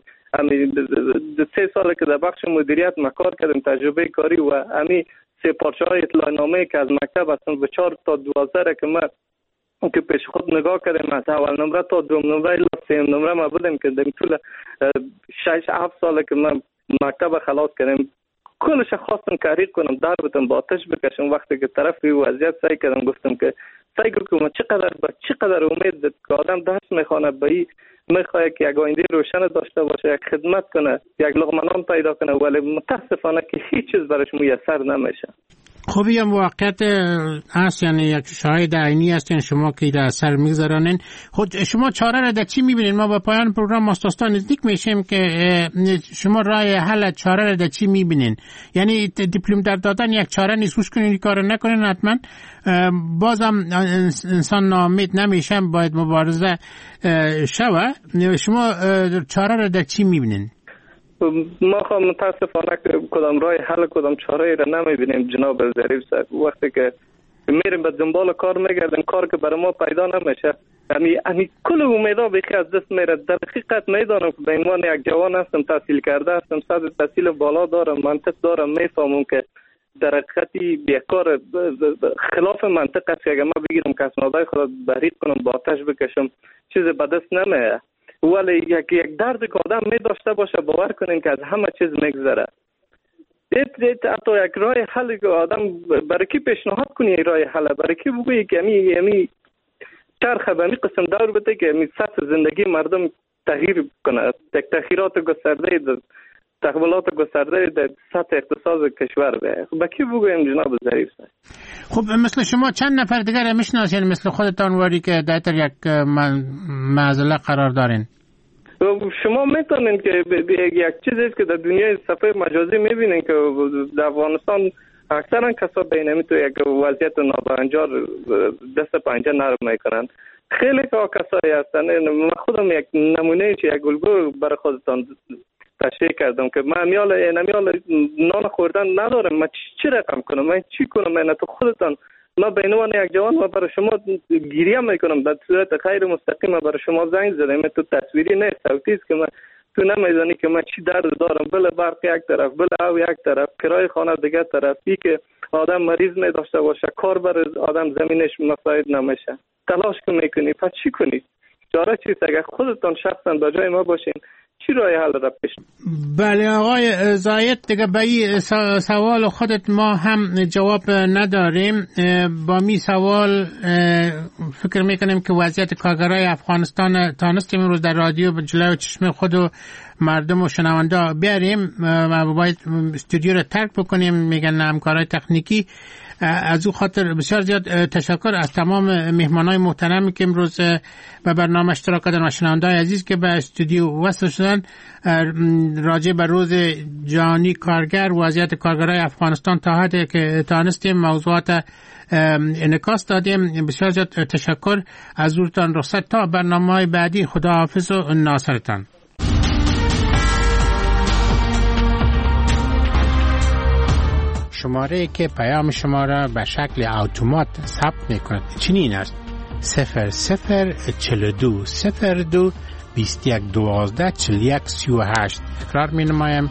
3 سال که در بخش مدیریت ما کار کردم تجربه کاری و همین 3 پارچه‌های اطلاعنامه که از مکتب هستن به 4 تا 12 که من که پیش خود نگاه کردیم از اول نمره تا دوم نمره الا 3 نمره ما بودیم که در طول 6-7 ساله که من مکتب خلاص کردم کلش خواستم تحریک کنم در بتم با آتش بکشم. وقتی که طرف وضعیت سعی کردم گفتم که سعی کنم چقدر امید که آدم درس میخونه به میخواه که یک آینده روشن داشته باشه، یک خدمت کنه، یک لقمه نان پیدا کنه، ولی متاسفانه که هیچ چیز برش میسر نمیشه. خب یه موقعیت هست، یعنی یک شاهد عینی هستین شما که در اثر میگذارانین. خود شما چاره را در چی میبینین؟ ما با پایان پروگرام مستاستا نزدیک میشیم که شما راه حل چاره را در چی میبینین؟ یعنی دیپلم در دادن یک چاره نیست، خوش کنین کار نکنین حتما بازم انسان ناامید نمیشه، باید مبارزه شوه. شما چاره را در چی میبینین؟ ما خب متاسفانه کدام راه حل کدام چاره را نمیبینیم جناب ظریف صاحب. وقتی که میریم به دنبال کار میگردیم کار که برای ما پیدا نمیشه، یعنی کل امیدا بخی از دست میره. در حقیقت میدانم که به عنوان یک جوان هستم، تحصیل کرده هستم، سطح تحصیل بالا دارم، منطق دارم، میفهمم که در حقیقتی بیکار خلاف منطق است که اگر ما بگیرم که اسنادهای خود بریق کنم با آتش بکشم چیز به دست نمیه. ولی یک درد که آدم می داشته باشه باور کنین که از همه چیز میگذره. حتی یک راه حل که آدم برای کی پیشنهاد کنی راه حل، برای کی بگویی که امی چرخه به امی قسم دور بده که امی سطح زندگی مردم تغییر کنه، تغییرات گسترده تحولات گسترده در سطح اقتصاد کشور به. با کی بگویم جناب ظریف صاحب؟ خب مثل شما چند نفر دیگر میشناسین مثل خودتان واری که در یک معضله قرار دارین؟ شما میتونین که یک چیزی که در دنیای صفحه مجازی میبینین که در افغانستان اکثرا کسا بینمی تو یک وضعیت نابرنجار دست پنجه نرم میکنن. خیلی کسایی هستن. من خودم یک نمونه یک الگو برای خودتان تشریح کردم که من نمیال نان خوردن ندارم، من چی رقم کنم، من چی کنم؟ من تو خودتان ما به عنوان یک جوان ما برای شما گریه میکنم در صورت غیر مستقیم برای شما زنگ زدم. من تو تصویری نه صوتی است که من تو نمیدانی که من چی درد دارم. بله برق یک طرف، بله او یک طرف، کرای خانه دیگه طرف، ای که آدم مریض می داشته باشه، کار بر آدم زمینش مساعد نمیشه، تلاش که میکنی پس چی کنی؟ چاره چیست؟ اگر خودتان شخصا با جای ما باشین چی راه حل را پیش؟ بله آقای زاید دیگه به این سوال خودت ما هم جواب نداریم. با می سوال فکر میکنیم که وضعیت کارگرای افغانستان تانستیم امروز در رادیو به جلوی چشم خود و مردم و شنونده بیاریم و باید استودیو رو ترک بکنیم. میگن همکارای تکنیکی از او خاطر بسیار زیاد تشکر از تمام مهمانای محترمی که امروز به برنامه اشتراک کردن و شنونده‌های عزیز که به استودیو وصل شدن. راجع به روز جهانی کارگر، وضعیت کارگرای افغانستان تا حدی که تانستیم موضوعات انعکاس دادیم. بسیار زیاد تشکر از حضورتان. رخصت تا برنامه‌های بعدی. خداحافظ و ناصرتان. شماره که پیام شما را به شکل اتومات ثبت می‌کند چنین است: 0042 02 21 12 41 38. تکرار می‌نمایم: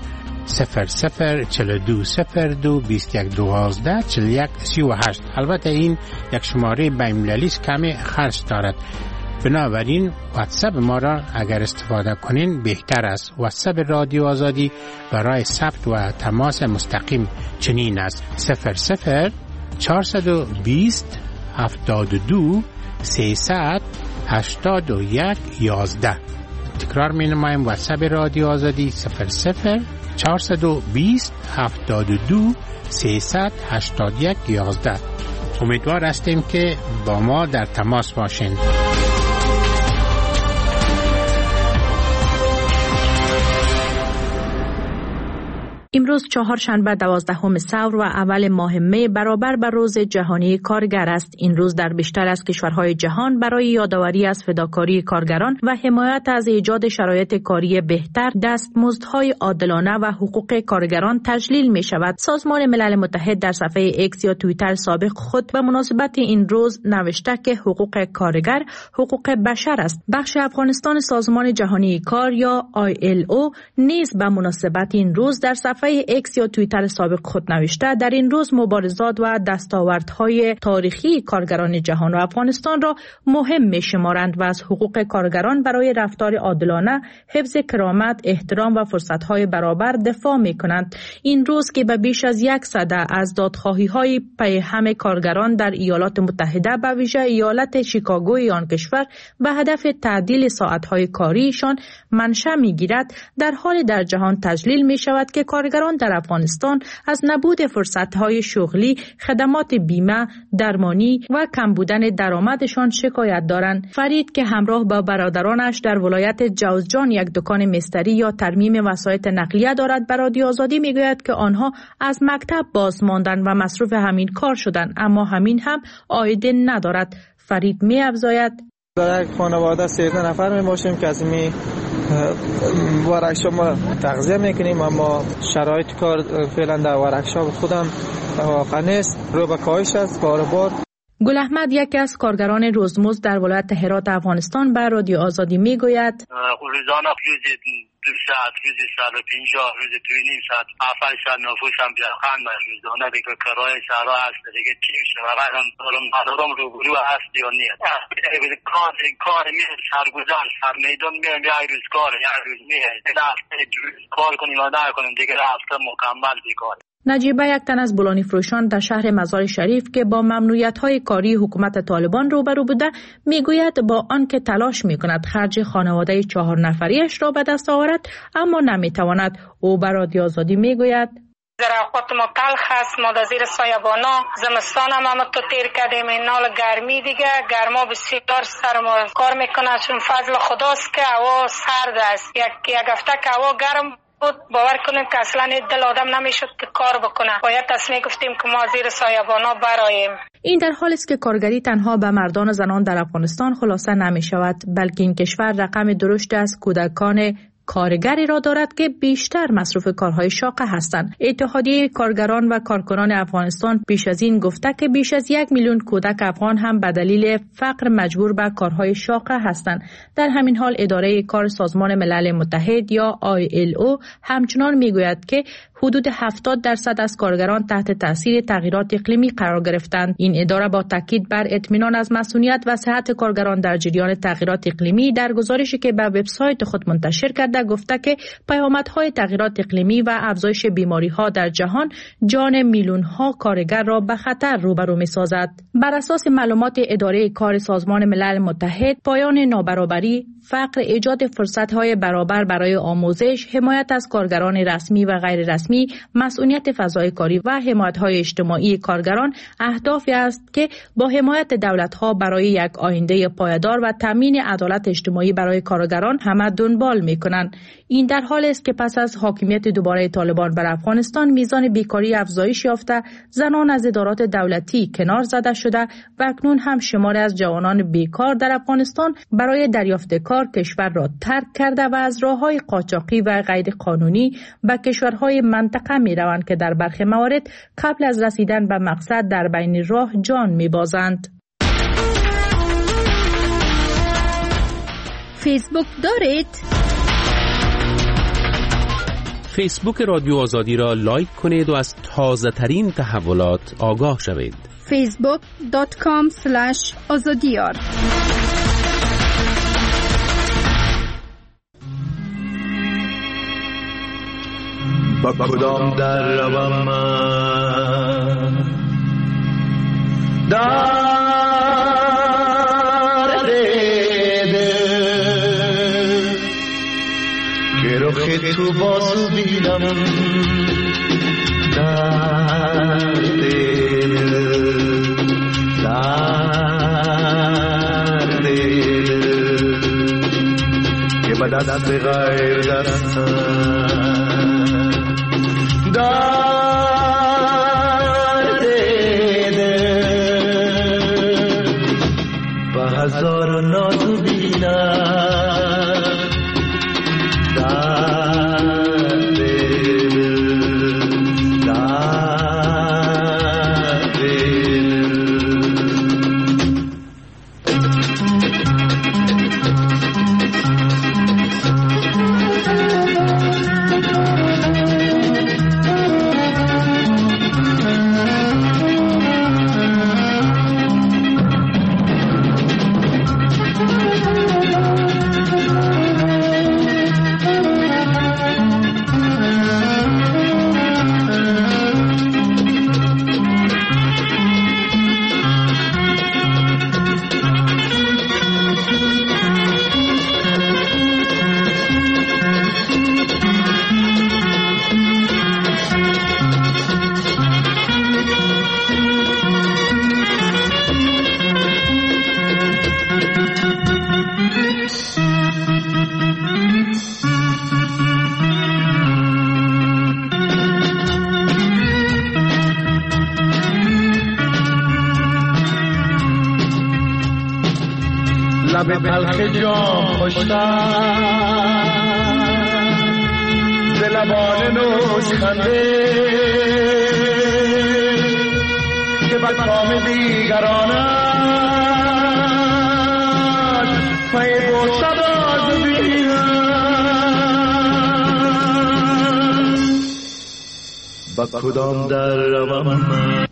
0042 02 21 12 41 38. البته این یک شماره بین‌المللی است، کمی خرج دارد، بنابراین واتساپ ما را اگر استفاده کنین بهتر است. واتساپ رادیو آزادی برای ثبت و تماس مستقیم چنین است: 00 420 72 300 81 11. تکرار می نمایم: واتساپ رادیو آزادی 00 420 72 300 81 11. امیدوار هستیم که با ما در تماس باشین. امروز چهارشنبه 12 ثور و اول ماه می برابر بر روز جهانی کارگر است. این روز در بیشتر از کشورهای جهان برای یادآوری از فداکاری کارگران و حمایت از ایجاد شرایط کاری بهتر، دستمزدهای عادلانه و حقوق کارگران تجلیل می شود. سازمان ملل متحد در صفحه ایکس یا توییتر سابق خود به مناسبت این روز نوشته که حقوق کارگر حقوق بشر است. بخش افغانستان سازمان جهانی کار یا ILO نیز به مناسبت این روز در صفحه ایکس یا توییتر سابق خود نوشته در این روز مبارزات و دستاوردهای تاریخی کارگران جهان و افغانستان را مهم می شمارند و از حقوق کارگران برای رفتار عادلانه، حفظ کرامت، احترام و فرصتهای برابر دفاع می کنند. این روز که به بیش از 1 سده از دادخواهی‌های پیهم کارگران در ایالات متحده به ویژه ایالت شیکاگوی آن کشور به هدف تعدیل ساعت‌های کاریشان منشأ می‌گیرد، در حال در جهان تجلیل می شود که کارگران در افغانستان از نبود فرصت‌های شغلی، خدمات بیمه، درمانی و کم بودن درآمدشان شکایت دارند. فرید که همراه با برادرانش در ولایت جوزجان یک دکان مستری یا ترمیم وسایط نقلیه دارد، به رادیو آزادی میگوید که آنها از مکتب باز ماندند و مصروف همین کار شدند، اما همین هم عایده ندارد. فرید می‌افزاید: در یک خانواده 13 نفر می باشیم که از می ورکشاپ ما تغذیه میکنیم، اما شرایط کار فعلا در ورکشاپ خودم واقعا نیست، رو به کاهش است کاروبار. گل احمد یکی از کارگران روزمزد در ولایت هرات افغانستان به رادیو آزادی میگوید: روزانه روزی 2 ساعت، روزی 150، روزی 2.5 ساعت، 7 ساعت نفوس هم بیاخان من روزانه دیگه کرایه شهرها هست دیگه چی میشه واقعا دارم روبرو هست یا نیست. کار میشه سرگذر سر میدان میام، یک روز کار یک روز میه کار کنیم و نکنیم دیگه هفته مکمل بیکار. نجیبه یک تن از بولانی فروشان در شهر مزار شریف که با ممنوعیت‌های کاری حکومت طالبان روبرو بوده میگوید با آنکه تلاش می‌کند خرج خانواده 4 نفریش را به دست آورد اما نمی‌تواند. او به رادیو آزادی میگوید: زراعت ما تلخ است، ما در زیر سایبانا زمستان هم تو تیر کردیم، این نال گرمی دیگه گرما بسیار سرما کار میکنه، چون فضل خداست که هوا سرد است. یک هفته که هوا گرم باور کنیم که اصلا دل آدم نمیشد که کار بکنه، باید تصمیم گفتیم که ما زیر سایبانا براییم. این در حالی است که کارگری تنها به مردان و زنان در افغانستان خلاصه نمی شود، بلکه این کشور رقم درشت از کودکان کارگری را دارد که بیشتر مصروف کارهای شاقه هستند. اتحادیه کارگران و کارکنان افغانستان پیش از این گفته که بیش از 1 میلیون کودک افغان هم به دلیل فقر مجبور به کارهای شاقه هستند. در همین حال اداره کار سازمان ملل متحد یا ILO همچنان میگوید که حدود 70% از کارگران تحت تاثیر تغییرات اقلیمی قرار گرفتند. این اداره با تاکید بر اطمینان از مسئولیت و صحت کارگران در جریان تغییرات اقلیمی در گزارشی که به وبسایت خود منتشر کرده گفته که پیامدهای تغییرات اقلیمی و افزایش بیماری‌ها در جهان جان میلیون‌ها کارگر را به خطر روبرو می‌سازد. بر اساس معلومات اداره کار سازمان ملل متحد، پایان نابرابری، فقر، ایجاد فرصت‌های برابر برای آموزش، حمایت از کارگران رسمی و غیر رسمی رسمی مسئولیت فضای کاری و حمایت‌های اجتماعی کارگران اهدافی است که با حمایت دولت‌ها برای یک آینده پایدار و تامین عدالت اجتماعی برای کارگران همه دنبال می‌کنند. این در حالی است که پس از حاکمیت دوباره طالبان بر افغانستان میزان بیکاری افزایش یافته، زنان از ادارات دولتی کنار زده شده و اکنون هم شماری از جوانان بیکار در افغانستان برای دریافت کار کشور را ترک کرده و از راه‌های قاچاقی و غیر قانونی به کشورهای منطقه می‌روند که در برخی موارد قبل از رسیدن به مقصد در بین راه جان می‌بازند. فیسبوک دارید؟ فیسبوک رادیو آزادی را لایک کنید و از تازه ترین تحولات آگاه شوید. facebook.com/azadiyar با کدام در روم من در دیده که رخ تو بازو بینم در دیده که به دست غیر در دیده و هزار ناز بینم در دیده در دیده لب تلخ جام خوشتر ز لبان نوش خنده که بر کام دیگرانت پی باشد از بینم با کدام در روم من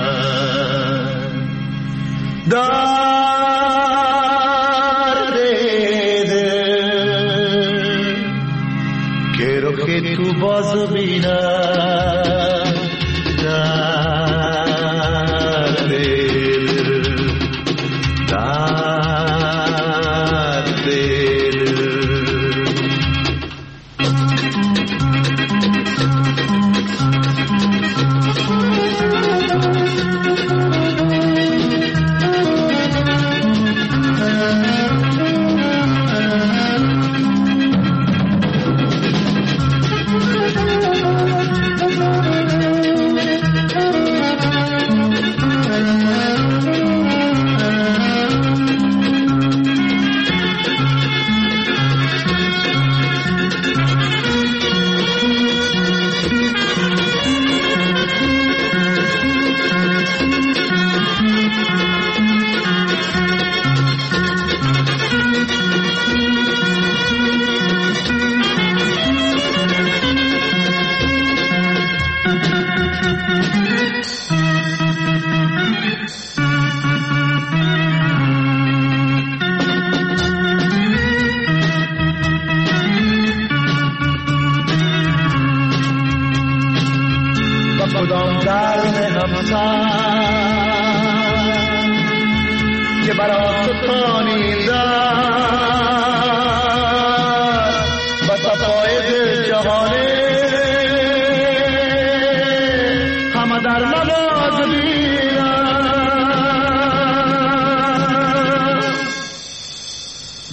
که تو بازو بینم در دل در دل کدام درد همسر که برات تانیده و صفای دل جهانه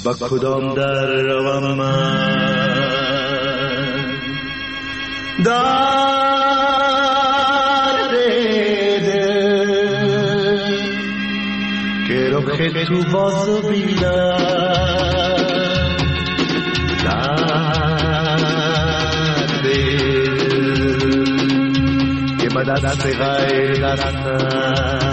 با کدام در روم من درد دل که رخ تو باز بیدم درد دل که با دست غیر دستم